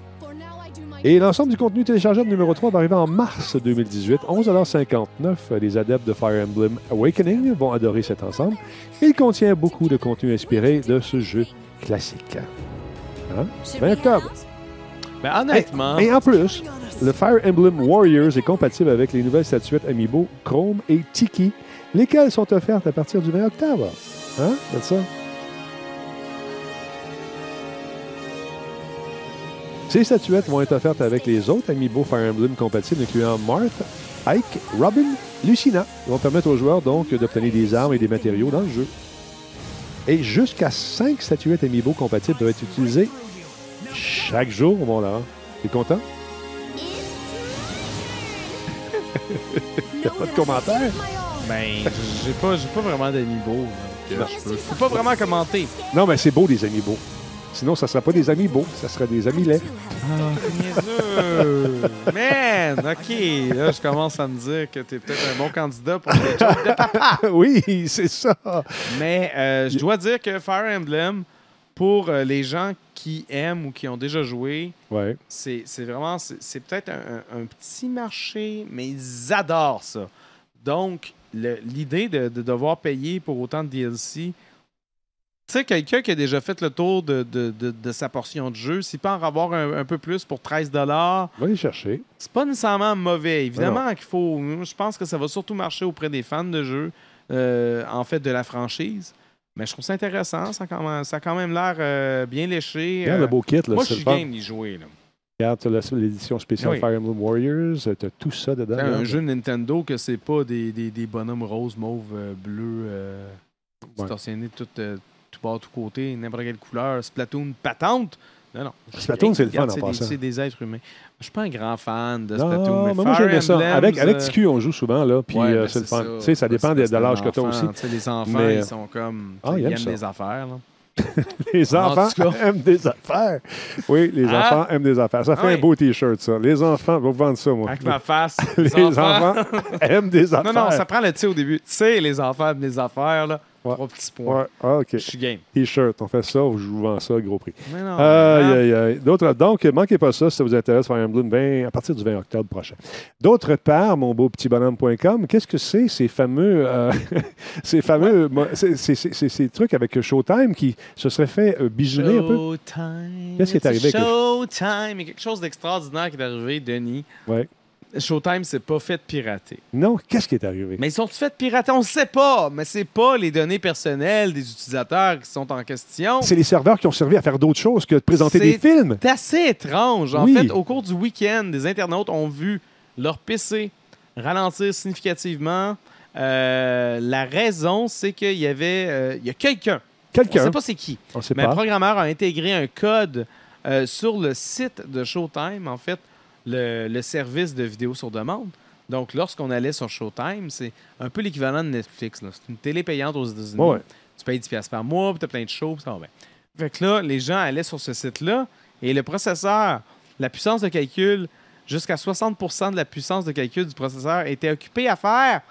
Speaker 1: Et l'ensemble du contenu téléchargeable numéro trois va arriver en mars deux mille dix-huit, onze dollars cinquante-neuf. Les adeptes de Fire Emblem Awakening vont adorer cet ensemble. Il contient beaucoup de contenu inspiré de ce jeu classique. Hein? vingt octobre.
Speaker 2: Ben, honnêtement,
Speaker 1: Et en plus, le Fire Emblem Warriors est compatible avec les nouvelles statuettes Amiibo Chrome et Tiki, lesquelles sont offertes à partir du vingt octobre. Hein? C'est ça? Ces statuettes vont être offertes avec les autres Amiibo Fire Emblem compatibles, incluant Marth, Ike, Robin, Lucina. Ils vont permettre aux joueurs donc d'obtenir des armes et des matériaux dans le jeu. Et jusqu'à cinq statuettes Amiibo compatibles doivent être utilisées chaque jour, mon Laurent. T'es content? T'as pas de commentaire?
Speaker 2: ben, j'ai pas, j'ai pas vraiment d'amiibo. donc, euh,
Speaker 1: Non.
Speaker 2: Je peux, je peux pas vraiment commenter.
Speaker 1: Non, mais c'est beau, des Amiibo. Sinon, ça ne serait pas des Amiibo, ça serait des Amilets.
Speaker 2: Ah, niaiseux! Man, OK. Là, je commence à me dire que t'es peut-être un bon candidat pour les jokes de papa.
Speaker 1: Oui, c'est ça.
Speaker 2: Mais euh, je dois dire que Fire Emblem, pour euh, les gens qui aiment ou qui ont déjà joué,
Speaker 1: Ouais.
Speaker 2: c'est c'est vraiment... C'est c'est peut-être un, un- un petit marché, mais ils adorent ça. Donc, le- l'idée de, de devoir payer pour autant de D L C... Tu sais, quelqu'un qui a déjà fait le tour de, de, de, de sa portion de jeu, s'il peut en avoir un, un peu plus pour treize dollars,
Speaker 1: Va les chercher.
Speaker 2: c'est pas nécessairement mauvais. Évidemment
Speaker 1: Non.
Speaker 2: qu'il faut... Je pense que ça va surtout marcher auprès des fans de jeu, euh, en fait, de la franchise. Mais je trouve ça intéressant. Ça a quand même, ça a quand même l'air euh, bien léché.
Speaker 1: Regarde
Speaker 2: Euh,
Speaker 1: le beau kit, là.
Speaker 2: moi,
Speaker 1: c'est
Speaker 2: je
Speaker 1: le
Speaker 2: suis
Speaker 1: fun.
Speaker 2: game d'y jouer. Là.
Speaker 1: Regarde, t'as la- l'édition spéciale
Speaker 2: Oui.
Speaker 1: Fire Emblem Warriors. T'as tout ça dedans.
Speaker 2: C'est
Speaker 1: là.
Speaker 2: un jeu de Nintendo que c'est pas des, des, des bonhommes roses, mauves, euh, bleus, euh,
Speaker 1: Ouais.
Speaker 2: distorsionnés de tout, euh, tout bord, tout côté, n'importe quelle couleur, Splatoon patente. Non, non.
Speaker 1: Splatoon, c'est le fun,
Speaker 2: Regarde,
Speaker 1: en
Speaker 2: c'est des-
Speaker 1: passant.
Speaker 2: C'est des êtres humains. Je suis pas un grand fan de
Speaker 1: Non,
Speaker 2: Splatoon, mais
Speaker 1: mais moi,
Speaker 2: Fire
Speaker 1: j'aimais ça.
Speaker 2: Emblems,
Speaker 1: Avec, avec
Speaker 2: euh,
Speaker 1: T Q, on joue souvent, là, puis
Speaker 2: ouais,
Speaker 1: euh,
Speaker 2: ben,
Speaker 1: c'est le fun.
Speaker 2: ça.
Speaker 1: Tu sais, ça dépend
Speaker 2: C'est
Speaker 1: de,
Speaker 2: parce
Speaker 1: de
Speaker 2: c'est
Speaker 1: l'âge
Speaker 2: un
Speaker 1: que tu as
Speaker 2: enfant.
Speaker 1: aussi.
Speaker 2: Tu sais, les enfants,
Speaker 1: Mais,
Speaker 2: ils sont comme...
Speaker 1: Ah,
Speaker 2: ils
Speaker 1: ils aiment
Speaker 2: aiment
Speaker 1: ça.
Speaker 2: les affaires. Là.
Speaker 1: Les enfants aiment des affaires. Oui, les
Speaker 2: Ah.
Speaker 1: enfants aiment des affaires. Ça fait
Speaker 2: Ah
Speaker 1: un
Speaker 2: oui.
Speaker 1: beau T-shirt, ça. Les enfants, je vais vous vendre ça, moi.
Speaker 2: Avec ma face.
Speaker 1: Les enfants aiment des affaires.
Speaker 2: Non, non, ça prend le T au début. Tu sais, les enfants aiment les affaires, là.
Speaker 1: Ouais.
Speaker 2: Trois petits points.
Speaker 1: Ouais. Ah, OK.
Speaker 2: Je suis game.
Speaker 1: T-shirt, on fait ça, je vous vends ça, gros prix.
Speaker 2: Mais non.
Speaker 1: Aïe,
Speaker 2: hein?
Speaker 1: aïe, aïe. D'autres, donc, manquez pas ça si ça vous intéresse, Fire Emblem vingt, à partir du vingt octobre prochain. D'autre part, mon beau petit bonhomme point com, qu'est-ce que c'est ces fameux, euh, ces fameux, mo- ces, ces- ces- ces- ces trucs avec Showtime qui se seraient fait euh, bisouner un peu?
Speaker 2: Showtime.
Speaker 1: Qu'est-ce qui est arrivé avec le-
Speaker 2: Showtime. Il y a quelque chose d'extraordinaire qui est arrivé, Denis.
Speaker 1: Ouais.
Speaker 2: Showtime s'est pas fait pirater.
Speaker 1: Non, qu'est-ce qui est arrivé?
Speaker 2: Mais ils sont fait pirater? On ne sait pas. Mais c'est pas les données personnelles des utilisateurs qui sont en question.
Speaker 1: C'est les serveurs qui ont servi à faire d'autres choses que de présenter des
Speaker 2: C'est
Speaker 1: films.
Speaker 2: C'est assez étrange. En
Speaker 1: Oui.
Speaker 2: fait, au cours du week-end, des internautes ont vu leur P C ralentir significativement. Euh, la raison, c'est qu'il y avait... euh, il y a quelqu'un.
Speaker 1: Quelqu'un.
Speaker 2: On ne sait pas c'est qui.
Speaker 1: On sait
Speaker 2: Mais
Speaker 1: pas.
Speaker 2: un programmeur a intégré un code euh, sur le site de Showtime, en fait, le, le service de vidéo sur demande. Donc, lorsqu'on allait sur Showtime, c'est un peu l'équivalent de Netflix, là. C'est une télé payante aux États-Unis.
Speaker 1: Ouais.
Speaker 2: Tu payes dix dollars par mois, puis tu as plein de shows, puis ça va bien. Fait que là, les gens allaient sur ce site-là et le processeur, la puissance de calcul, jusqu'à soixante pour cent de la puissance de calcul du processeur était occupée à faire,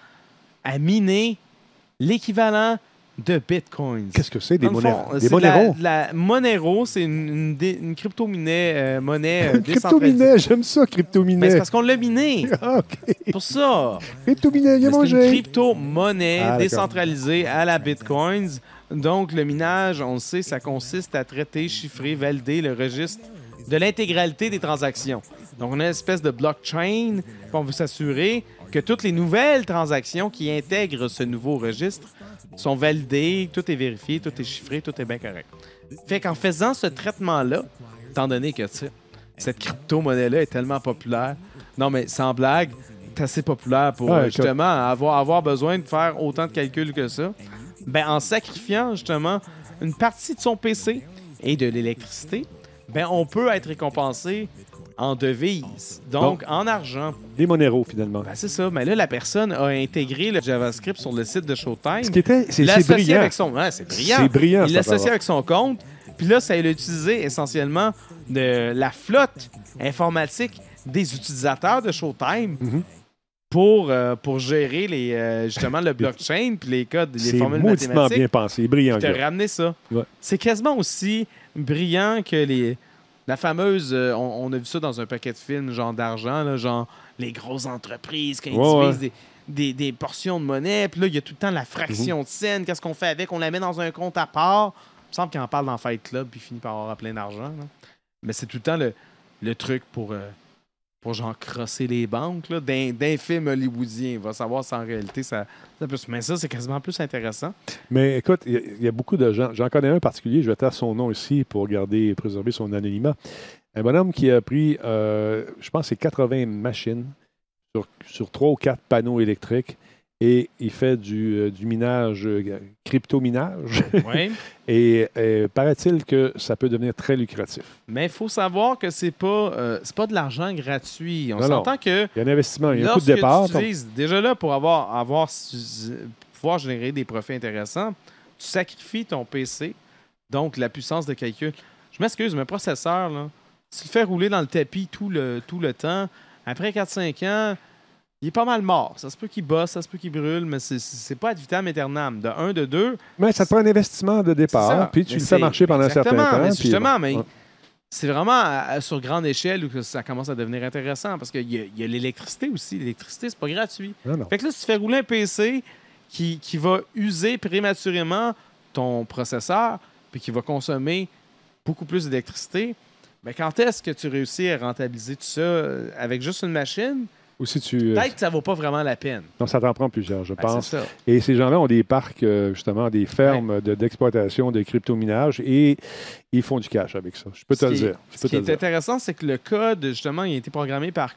Speaker 2: à miner l'équivalent de Bitcoins.
Speaker 1: Qu'est-ce que c'est? Des,
Speaker 2: Dans le
Speaker 1: moné-
Speaker 2: fond,
Speaker 1: des
Speaker 2: c'est
Speaker 1: monéros?
Speaker 2: de La, la Monero, c'est une, une, dé- une crypto-monnaie euh, monnaie euh,
Speaker 1: Crypto-minet,
Speaker 2: décentralisée.
Speaker 1: j'aime ça,
Speaker 2: Mais
Speaker 1: crypto-minet.
Speaker 2: c'est parce qu'on l'a miné.
Speaker 1: Ah, OK.
Speaker 2: Pour ça.
Speaker 1: Crypto-minet, il a
Speaker 2: Mais c'est une
Speaker 1: mangé.
Speaker 2: crypto-monnaie
Speaker 1: Ah, d'accord.
Speaker 2: décentralisée à la Bitcoins. Donc, le minage, on le sait, ça consiste à traiter, chiffrer, valider le registre de l'intégralité des transactions. Donc, on a une espèce de blockchain, puis on veut s'assurer que toutes les nouvelles transactions qui intègrent ce nouveau registre sont validées, tout est vérifié, tout est chiffré, tout est bien correct. Fait qu'en faisant ce traitement-là, étant donné que, tu sais, cette crypto-monnaie-là est tellement populaire, non, mais sans blague, c'est assez populaire pour
Speaker 1: Ouais,
Speaker 2: euh, justement avoir, avoir besoin de faire autant de calculs que ça. Ben, en sacrifiant justement une partie de son P C et de l'électricité, ben, on peut être récompensé en devises, donc en argent.
Speaker 1: Des monéros, finalement.
Speaker 2: Ben, c'est ça. Mais là, la personne a intégré le JavaScript sur le site de Showtime.
Speaker 1: Ce qui était... C'est
Speaker 2: l'a
Speaker 1: c'est
Speaker 2: associé
Speaker 1: brillant.
Speaker 2: avec son... Ouais, c'est brillant.
Speaker 1: C'est brillant,
Speaker 2: Il
Speaker 1: ça,
Speaker 2: l'a associé
Speaker 1: Barbara.
Speaker 2: avec son compte. Puis là, ça a utilisé essentiellement de la flotte informatique des utilisateurs de Showtime
Speaker 1: Mhm.
Speaker 2: pour, euh, pour gérer les, euh, justement le blockchain puis les codes, les
Speaker 1: C'est
Speaker 2: formules
Speaker 1: mauditement
Speaker 2: mathématiques.
Speaker 1: bien pensé. Brillant,
Speaker 2: Puis te
Speaker 1: gars.
Speaker 2: ramener ça.
Speaker 1: Ouais.
Speaker 2: C'est quasiment aussi brillant que les, la fameuse... euh, on, on a vu ça dans un paquet de films, genre d'argent, là, genre les grosses entreprises qui
Speaker 1: Ouais,
Speaker 2: utilisent
Speaker 1: ouais.
Speaker 2: des, des, des portions de monnaie. Puis là, il y a tout le temps la
Speaker 1: Mhm.
Speaker 2: fraction de scène. Qu'est-ce qu'on fait avec? On la met dans un compte à part. Il me semble qu'il en parle dans Fight Club puis il finit par avoir plein d'argent. là. Mais c'est tout le temps le, le truc pour, euh, pour genre crosser les banques là, d'un, d'un film hollywoodien. Il va savoir si en réalité ça, ça peut se... Mais ça, c'est quasiment plus intéressant.
Speaker 1: Mais écoute, il y a- il y, a beaucoup de gens. J'en connais un en particulier, je vais taire son nom ici pour garder et préserver son anonymat. Un bonhomme qui a pris, euh, je pense, c'est quatre-vingts machines sur, sur trois ou quatre panneaux électriques et il fait du, euh, du minage, euh, crypto-minage.
Speaker 2: Oui.
Speaker 1: et euh, paraît-il que ça peut devenir très lucratif.
Speaker 2: Mais il faut savoir que c'est pas, euh, c'est pas de l'argent gratuit. On
Speaker 1: Non, non.
Speaker 2: s'entend que
Speaker 1: Il y a un investissement, il y a un coût de
Speaker 2: lorsque
Speaker 1: départ.
Speaker 2: tu utilises, déjà là, pour avoir, avoir su- pouvoir générer des profits intéressants, tu sacrifies ton P C, donc la puissance de calcul. Je m'excuse, mais processeur, là, si tu le fais rouler dans le tapis tout le, tout le temps, après quatre cinq ans, il est pas mal mort. Ça se peut qu'il bosse, ça se peut qu'il brûle, mais c'est, c'est pas ad vitam aeternam. De un, de deux.
Speaker 1: Mais ça te prend un investissement de
Speaker 2: C'est
Speaker 1: départ,
Speaker 2: ça.
Speaker 1: puis tu
Speaker 2: Mais
Speaker 1: le
Speaker 2: c'est-
Speaker 1: fais marcher pendant un certain
Speaker 2: exactement,
Speaker 1: temps.
Speaker 2: mais
Speaker 1: puis
Speaker 2: justement,
Speaker 1: bon.
Speaker 2: mais
Speaker 1: Ouais.
Speaker 2: c'est vraiment à- à- sur grande échelle où que ça commence à devenir intéressant parce qu'il y, a- il y a l'électricité aussi. L'électricité, c'est pas gratuit.
Speaker 1: Non, non.
Speaker 2: Fait que là, si tu fais rouler un P C qui, qui va user prématurément ton processeur puis qui va consommer beaucoup plus d'électricité, ben quand est-ce que tu réussis à rentabiliser tout ça euh, avec juste une machine?
Speaker 1: Ou si tu. euh,
Speaker 2: Peut-être que ça vaut pas vraiment la peine.
Speaker 1: Non, ça t'en prend plusieurs, je
Speaker 2: Ben,
Speaker 1: pense.
Speaker 2: c'est ça.
Speaker 1: Et ces gens-là ont des parcs, euh, justement, des fermes de- d'exploitation de crypto-minage et ils font du cash avec ça. Je peux te
Speaker 2: Ce
Speaker 1: le
Speaker 2: qui est-
Speaker 1: dire. Je
Speaker 2: Ce
Speaker 1: peux
Speaker 2: qui
Speaker 1: te le
Speaker 2: est
Speaker 1: dire.
Speaker 2: intéressant, c'est que le code, justement, il a été programmé par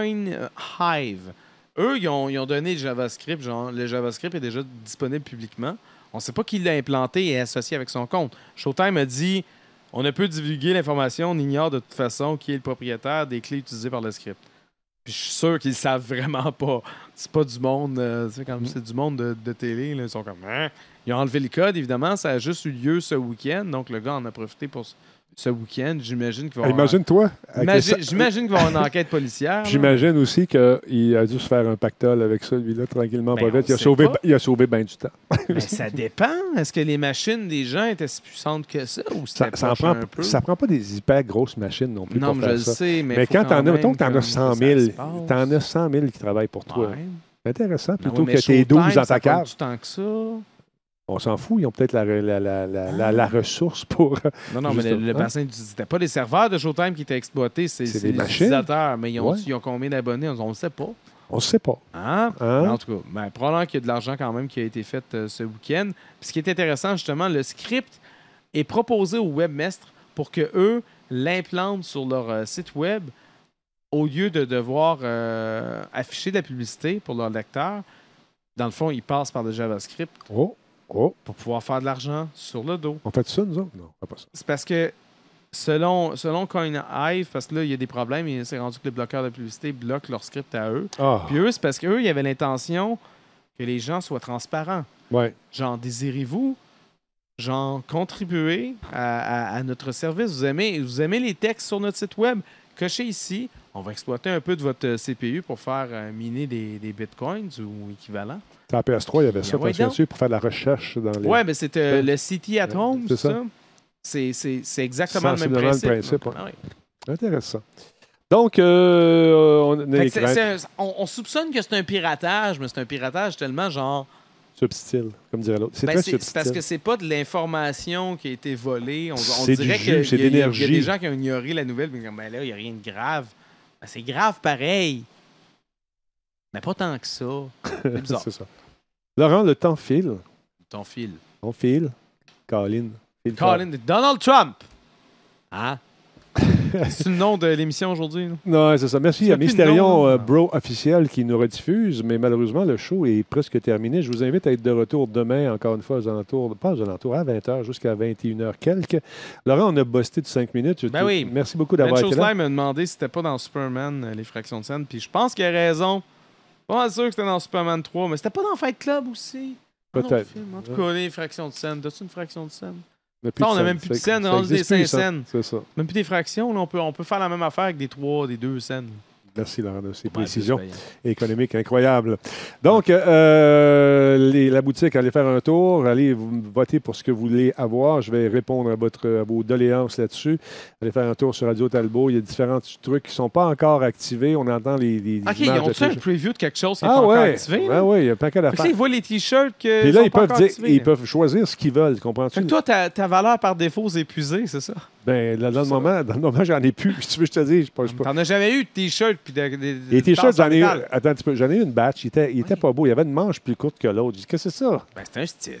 Speaker 2: CoinHive. Eux, ils ont, ils ont donné le JavaScript. Genre, le JavaScript est déjà disponible publiquement. On ne sait pas qui l'a implanté et associé avec son compte. Showtime a dit on ne peut divulguer l'information, on ignore de toute façon qui est le propriétaire des clés utilisées par le script. Puis je suis sûr qu'ils savent vraiment pas. C'est pas du monde, euh, tu sais, comme c'est du monde de, de télé, là, ils sont comme hein? Ils ont enlevé le code, évidemment. Ça a juste eu lieu ce week-end. Donc, le gars en a profité pour ce week-end. J'imagine qu'il va y avoir...
Speaker 1: Imagine-toi.
Speaker 2: Imagine, j'imagine qu'il va y avoir une enquête policière.
Speaker 1: J'imagine aussi qu'il a dû se faire un pactole avec ça, lui-là, tranquillement, ben, pas vite. Il a, sauvé, il a sauvé bien du temps.
Speaker 2: Mais ça dépend. Est-ce que les machines des gens étaient si puissantes que ça? Ou
Speaker 1: ça, ça, en prend,
Speaker 2: un peu?
Speaker 1: Ça prend pas des hyper grosses machines non plus.
Speaker 2: Non,
Speaker 1: pour
Speaker 2: mais
Speaker 1: faire
Speaker 2: je le
Speaker 1: ça.
Speaker 2: sais. Mais,
Speaker 1: mais quand t'en as, mettons que t'en as cent mille,
Speaker 2: t'en
Speaker 1: as cent mille qui travaillent pour toi.
Speaker 2: Ouais.
Speaker 1: C'est intéressant.
Speaker 2: Ben
Speaker 1: Plutôt
Speaker 2: oui,
Speaker 1: que tes douze dans ta cave.
Speaker 2: Ça tant que ça.
Speaker 1: On s'en fout, ils ont peut-être la, la, la, la, la, la ressource pour...
Speaker 2: Non, non, mais le, le bassin, c'était pas les serveurs de Showtime qui étaient exploités, c'est, c'est, c'est les machines. Utilisateurs. Mais ils ont, ouais. ils ont combien d'abonnés? On ne sait pas.
Speaker 1: On ne sait pas.
Speaker 2: Hein? Hein? En tout cas, ben, probablement qu'il y a de l'argent quand même qui a été fait euh, ce week-end. Puis ce qui est intéressant, justement, le script est proposé aux webmestres pour qu'eux l'implantent sur leur euh, site web au lieu de devoir euh, afficher de la publicité pour leurs lecteurs. Dans le fond, ils passent par le JavaScript.
Speaker 1: Oh! Oh.
Speaker 2: Pour pouvoir faire de l'argent sur le dos.
Speaker 1: On fait ça, nous autres? Non, on fait pas ça.
Speaker 2: C'est parce que, selon, selon CoinHive, parce que là, il y a des problèmes, et c'est rendu que les bloqueurs de publicité bloquent leur script à eux.
Speaker 1: Oh.
Speaker 2: Puis eux, c'est parce qu'eux, ils avaient l'intention que les gens soient transparents.
Speaker 1: Ouais.
Speaker 2: Genre, désirez-vous, genre, contribuer à, à, à notre service? Vous aimez, vous aimez les textes sur notre site web? Cochez ici. On va exploiter un peu de votre C P U pour faire euh, miner des, des bitcoins ou équivalent.
Speaker 1: Dans la P S trois, il y avait ça,
Speaker 2: ouais,
Speaker 1: dessus pour faire de la recherche dans les...
Speaker 2: Oui, mais c'était le City at Home,
Speaker 1: c'est ça.
Speaker 2: ça. C'est, c'est, c'est exactement le même principe.
Speaker 1: Le principe ouais.
Speaker 2: Ah oui.
Speaker 1: Intéressant. Donc, euh, on,
Speaker 2: c'est, c'est un, on, on soupçonne que c'est un piratage, mais c'est un piratage tellement genre...
Speaker 1: Subtil, comme dirait l'autre. C'est
Speaker 2: ben
Speaker 1: très
Speaker 2: c'est,
Speaker 1: subtil.
Speaker 2: C'est parce que c'est pas de l'information qui a été volée. On, on
Speaker 1: c'est
Speaker 2: dirait
Speaker 1: du jus,
Speaker 2: qu'il
Speaker 1: c'est
Speaker 2: y, a,
Speaker 1: d'énergie.
Speaker 2: il y a des gens qui ont ignoré la nouvelle, mais comme, ben là, il n'y a rien de grave. Ben, c'est grave pareil. Mais pas tant que ça. C'est bizarre.
Speaker 1: C'est ça. Laurent, le temps file. Le
Speaker 2: temps file.
Speaker 1: On file. Colin.
Speaker 2: File Colin de Donald Trump. Hein? C'est le nom de l'émission aujourd'hui? Non,
Speaker 1: non c'est ça. Merci à Mysterion euh, Bro officiel qui nous rediffuse, mais malheureusement, le show est presque terminé. Je vous invite à être de retour demain, encore une fois, aux alentours, pas aux alentours, à vingt heures jusqu'à vingt et une heures quelques. Laurent, on a busté de cinq minutes.
Speaker 2: Ben oui.
Speaker 1: Merci beaucoup d'avoir
Speaker 2: Ben
Speaker 1: été là.
Speaker 2: Ben m'a demandé si c'était pas dans Superman, les fractions de scène, puis je pense qu'il a raison. Pas mal sûr que c'était dans Superman trois, mais c'était pas dans Fight Club aussi.
Speaker 1: Peut-être.
Speaker 2: En tout cas, les fractions de scène. T'as-tu une fraction de scène?
Speaker 1: Ça,
Speaker 2: on n'a même plus de scènes, on a des cinq scènes.
Speaker 1: C'est ça.
Speaker 2: Même plus des fractions, là, on, peut, on peut faire la même affaire avec des trois, des deux scènes.
Speaker 1: Merci, Laurent, de ces précisions économiques incroyables. Donc, euh, les, la boutique, allez faire un tour, allez voter pour ce que vous voulez avoir. Je vais répondre à, votre, à vos doléances là-dessus. Allez faire un tour sur Radio Talbot. Il y a différents trucs qui ne sont pas encore activés. On entend les, les
Speaker 2: OK, ils ont-tu un preview de quelque chose qui n'est
Speaker 1: ah,
Speaker 2: pas
Speaker 1: ouais.
Speaker 2: encore activé?
Speaker 1: Ah oui, il y a plein de d'affaires.
Speaker 2: Ils voient les T-shirts que
Speaker 1: Puis là,
Speaker 2: sont
Speaker 1: ils
Speaker 2: pas
Speaker 1: peuvent
Speaker 2: encore
Speaker 1: dire,
Speaker 2: activés.
Speaker 1: ils peuvent choisir ce qu'ils veulent, comprends-tu?
Speaker 2: Fait que toi, ta, ta valeur par défaut est épuisée, c'est ça?
Speaker 1: Ben, là, dans, le moment, dans le moment, j'en ai plus. Si tu veux, je te dis. Je, je,
Speaker 2: T'en as jamais eu de T-shirt puis de, de, de
Speaker 1: les T-shirts, j'en ai eu. Attends un petit peu. J'en ai eu une batch. Il était, il était oui. pas beau. Il y avait une manche plus courte que l'autre. J'ai dit, qu'est-ce que c'est ça?
Speaker 2: Ben, c'est un style.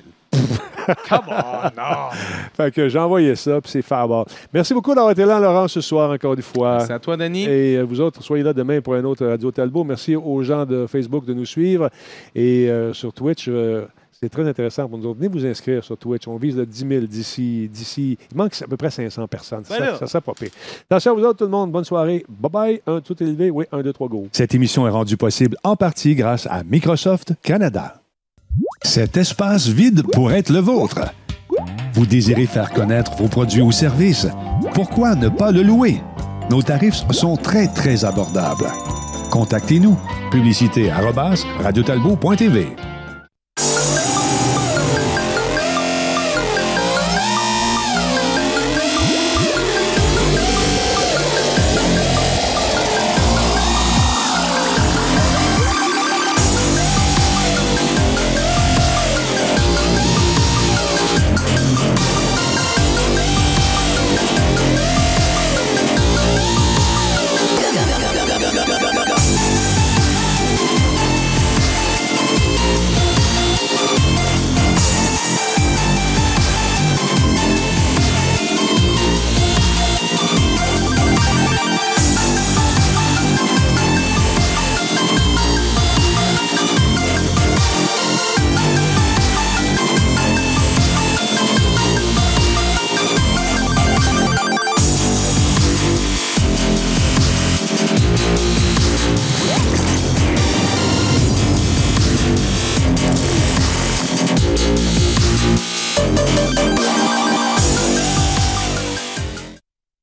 Speaker 2: Come on, non!
Speaker 1: Fait que j'ai envoyé ça, puis c'est fabard. Merci beaucoup d'avoir été là, Laurent, ce soir, encore une fois.
Speaker 2: Merci à toi, Denis.
Speaker 1: Et vous autres, soyez là demain pour un autre Radio Talbot. Merci aux gens de Facebook de nous suivre. Et euh, sur Twitch, euh, c'est très intéressant pour nous autres. Venez vous inscrire sur Twitch. On vise le dix mille d'ici, d'ici. Il manque à peu près cinq cents personnes. Ben ça, ça serait pas pire. Attention à vous autres, tout le monde. Bonne soirée. Bye-bye. Un tout élevé. Oui, un, deux, trois, go.
Speaker 3: Cette émission est rendue possible en partie grâce à Microsoft Canada. Cet espace vide pourrait être le vôtre. Vous désirez faire connaître vos produits ou services? Pourquoi ne pas le louer? Nos tarifs sont très, très abordables. Contactez-nous. Publicité arobase radiotalbot point t v.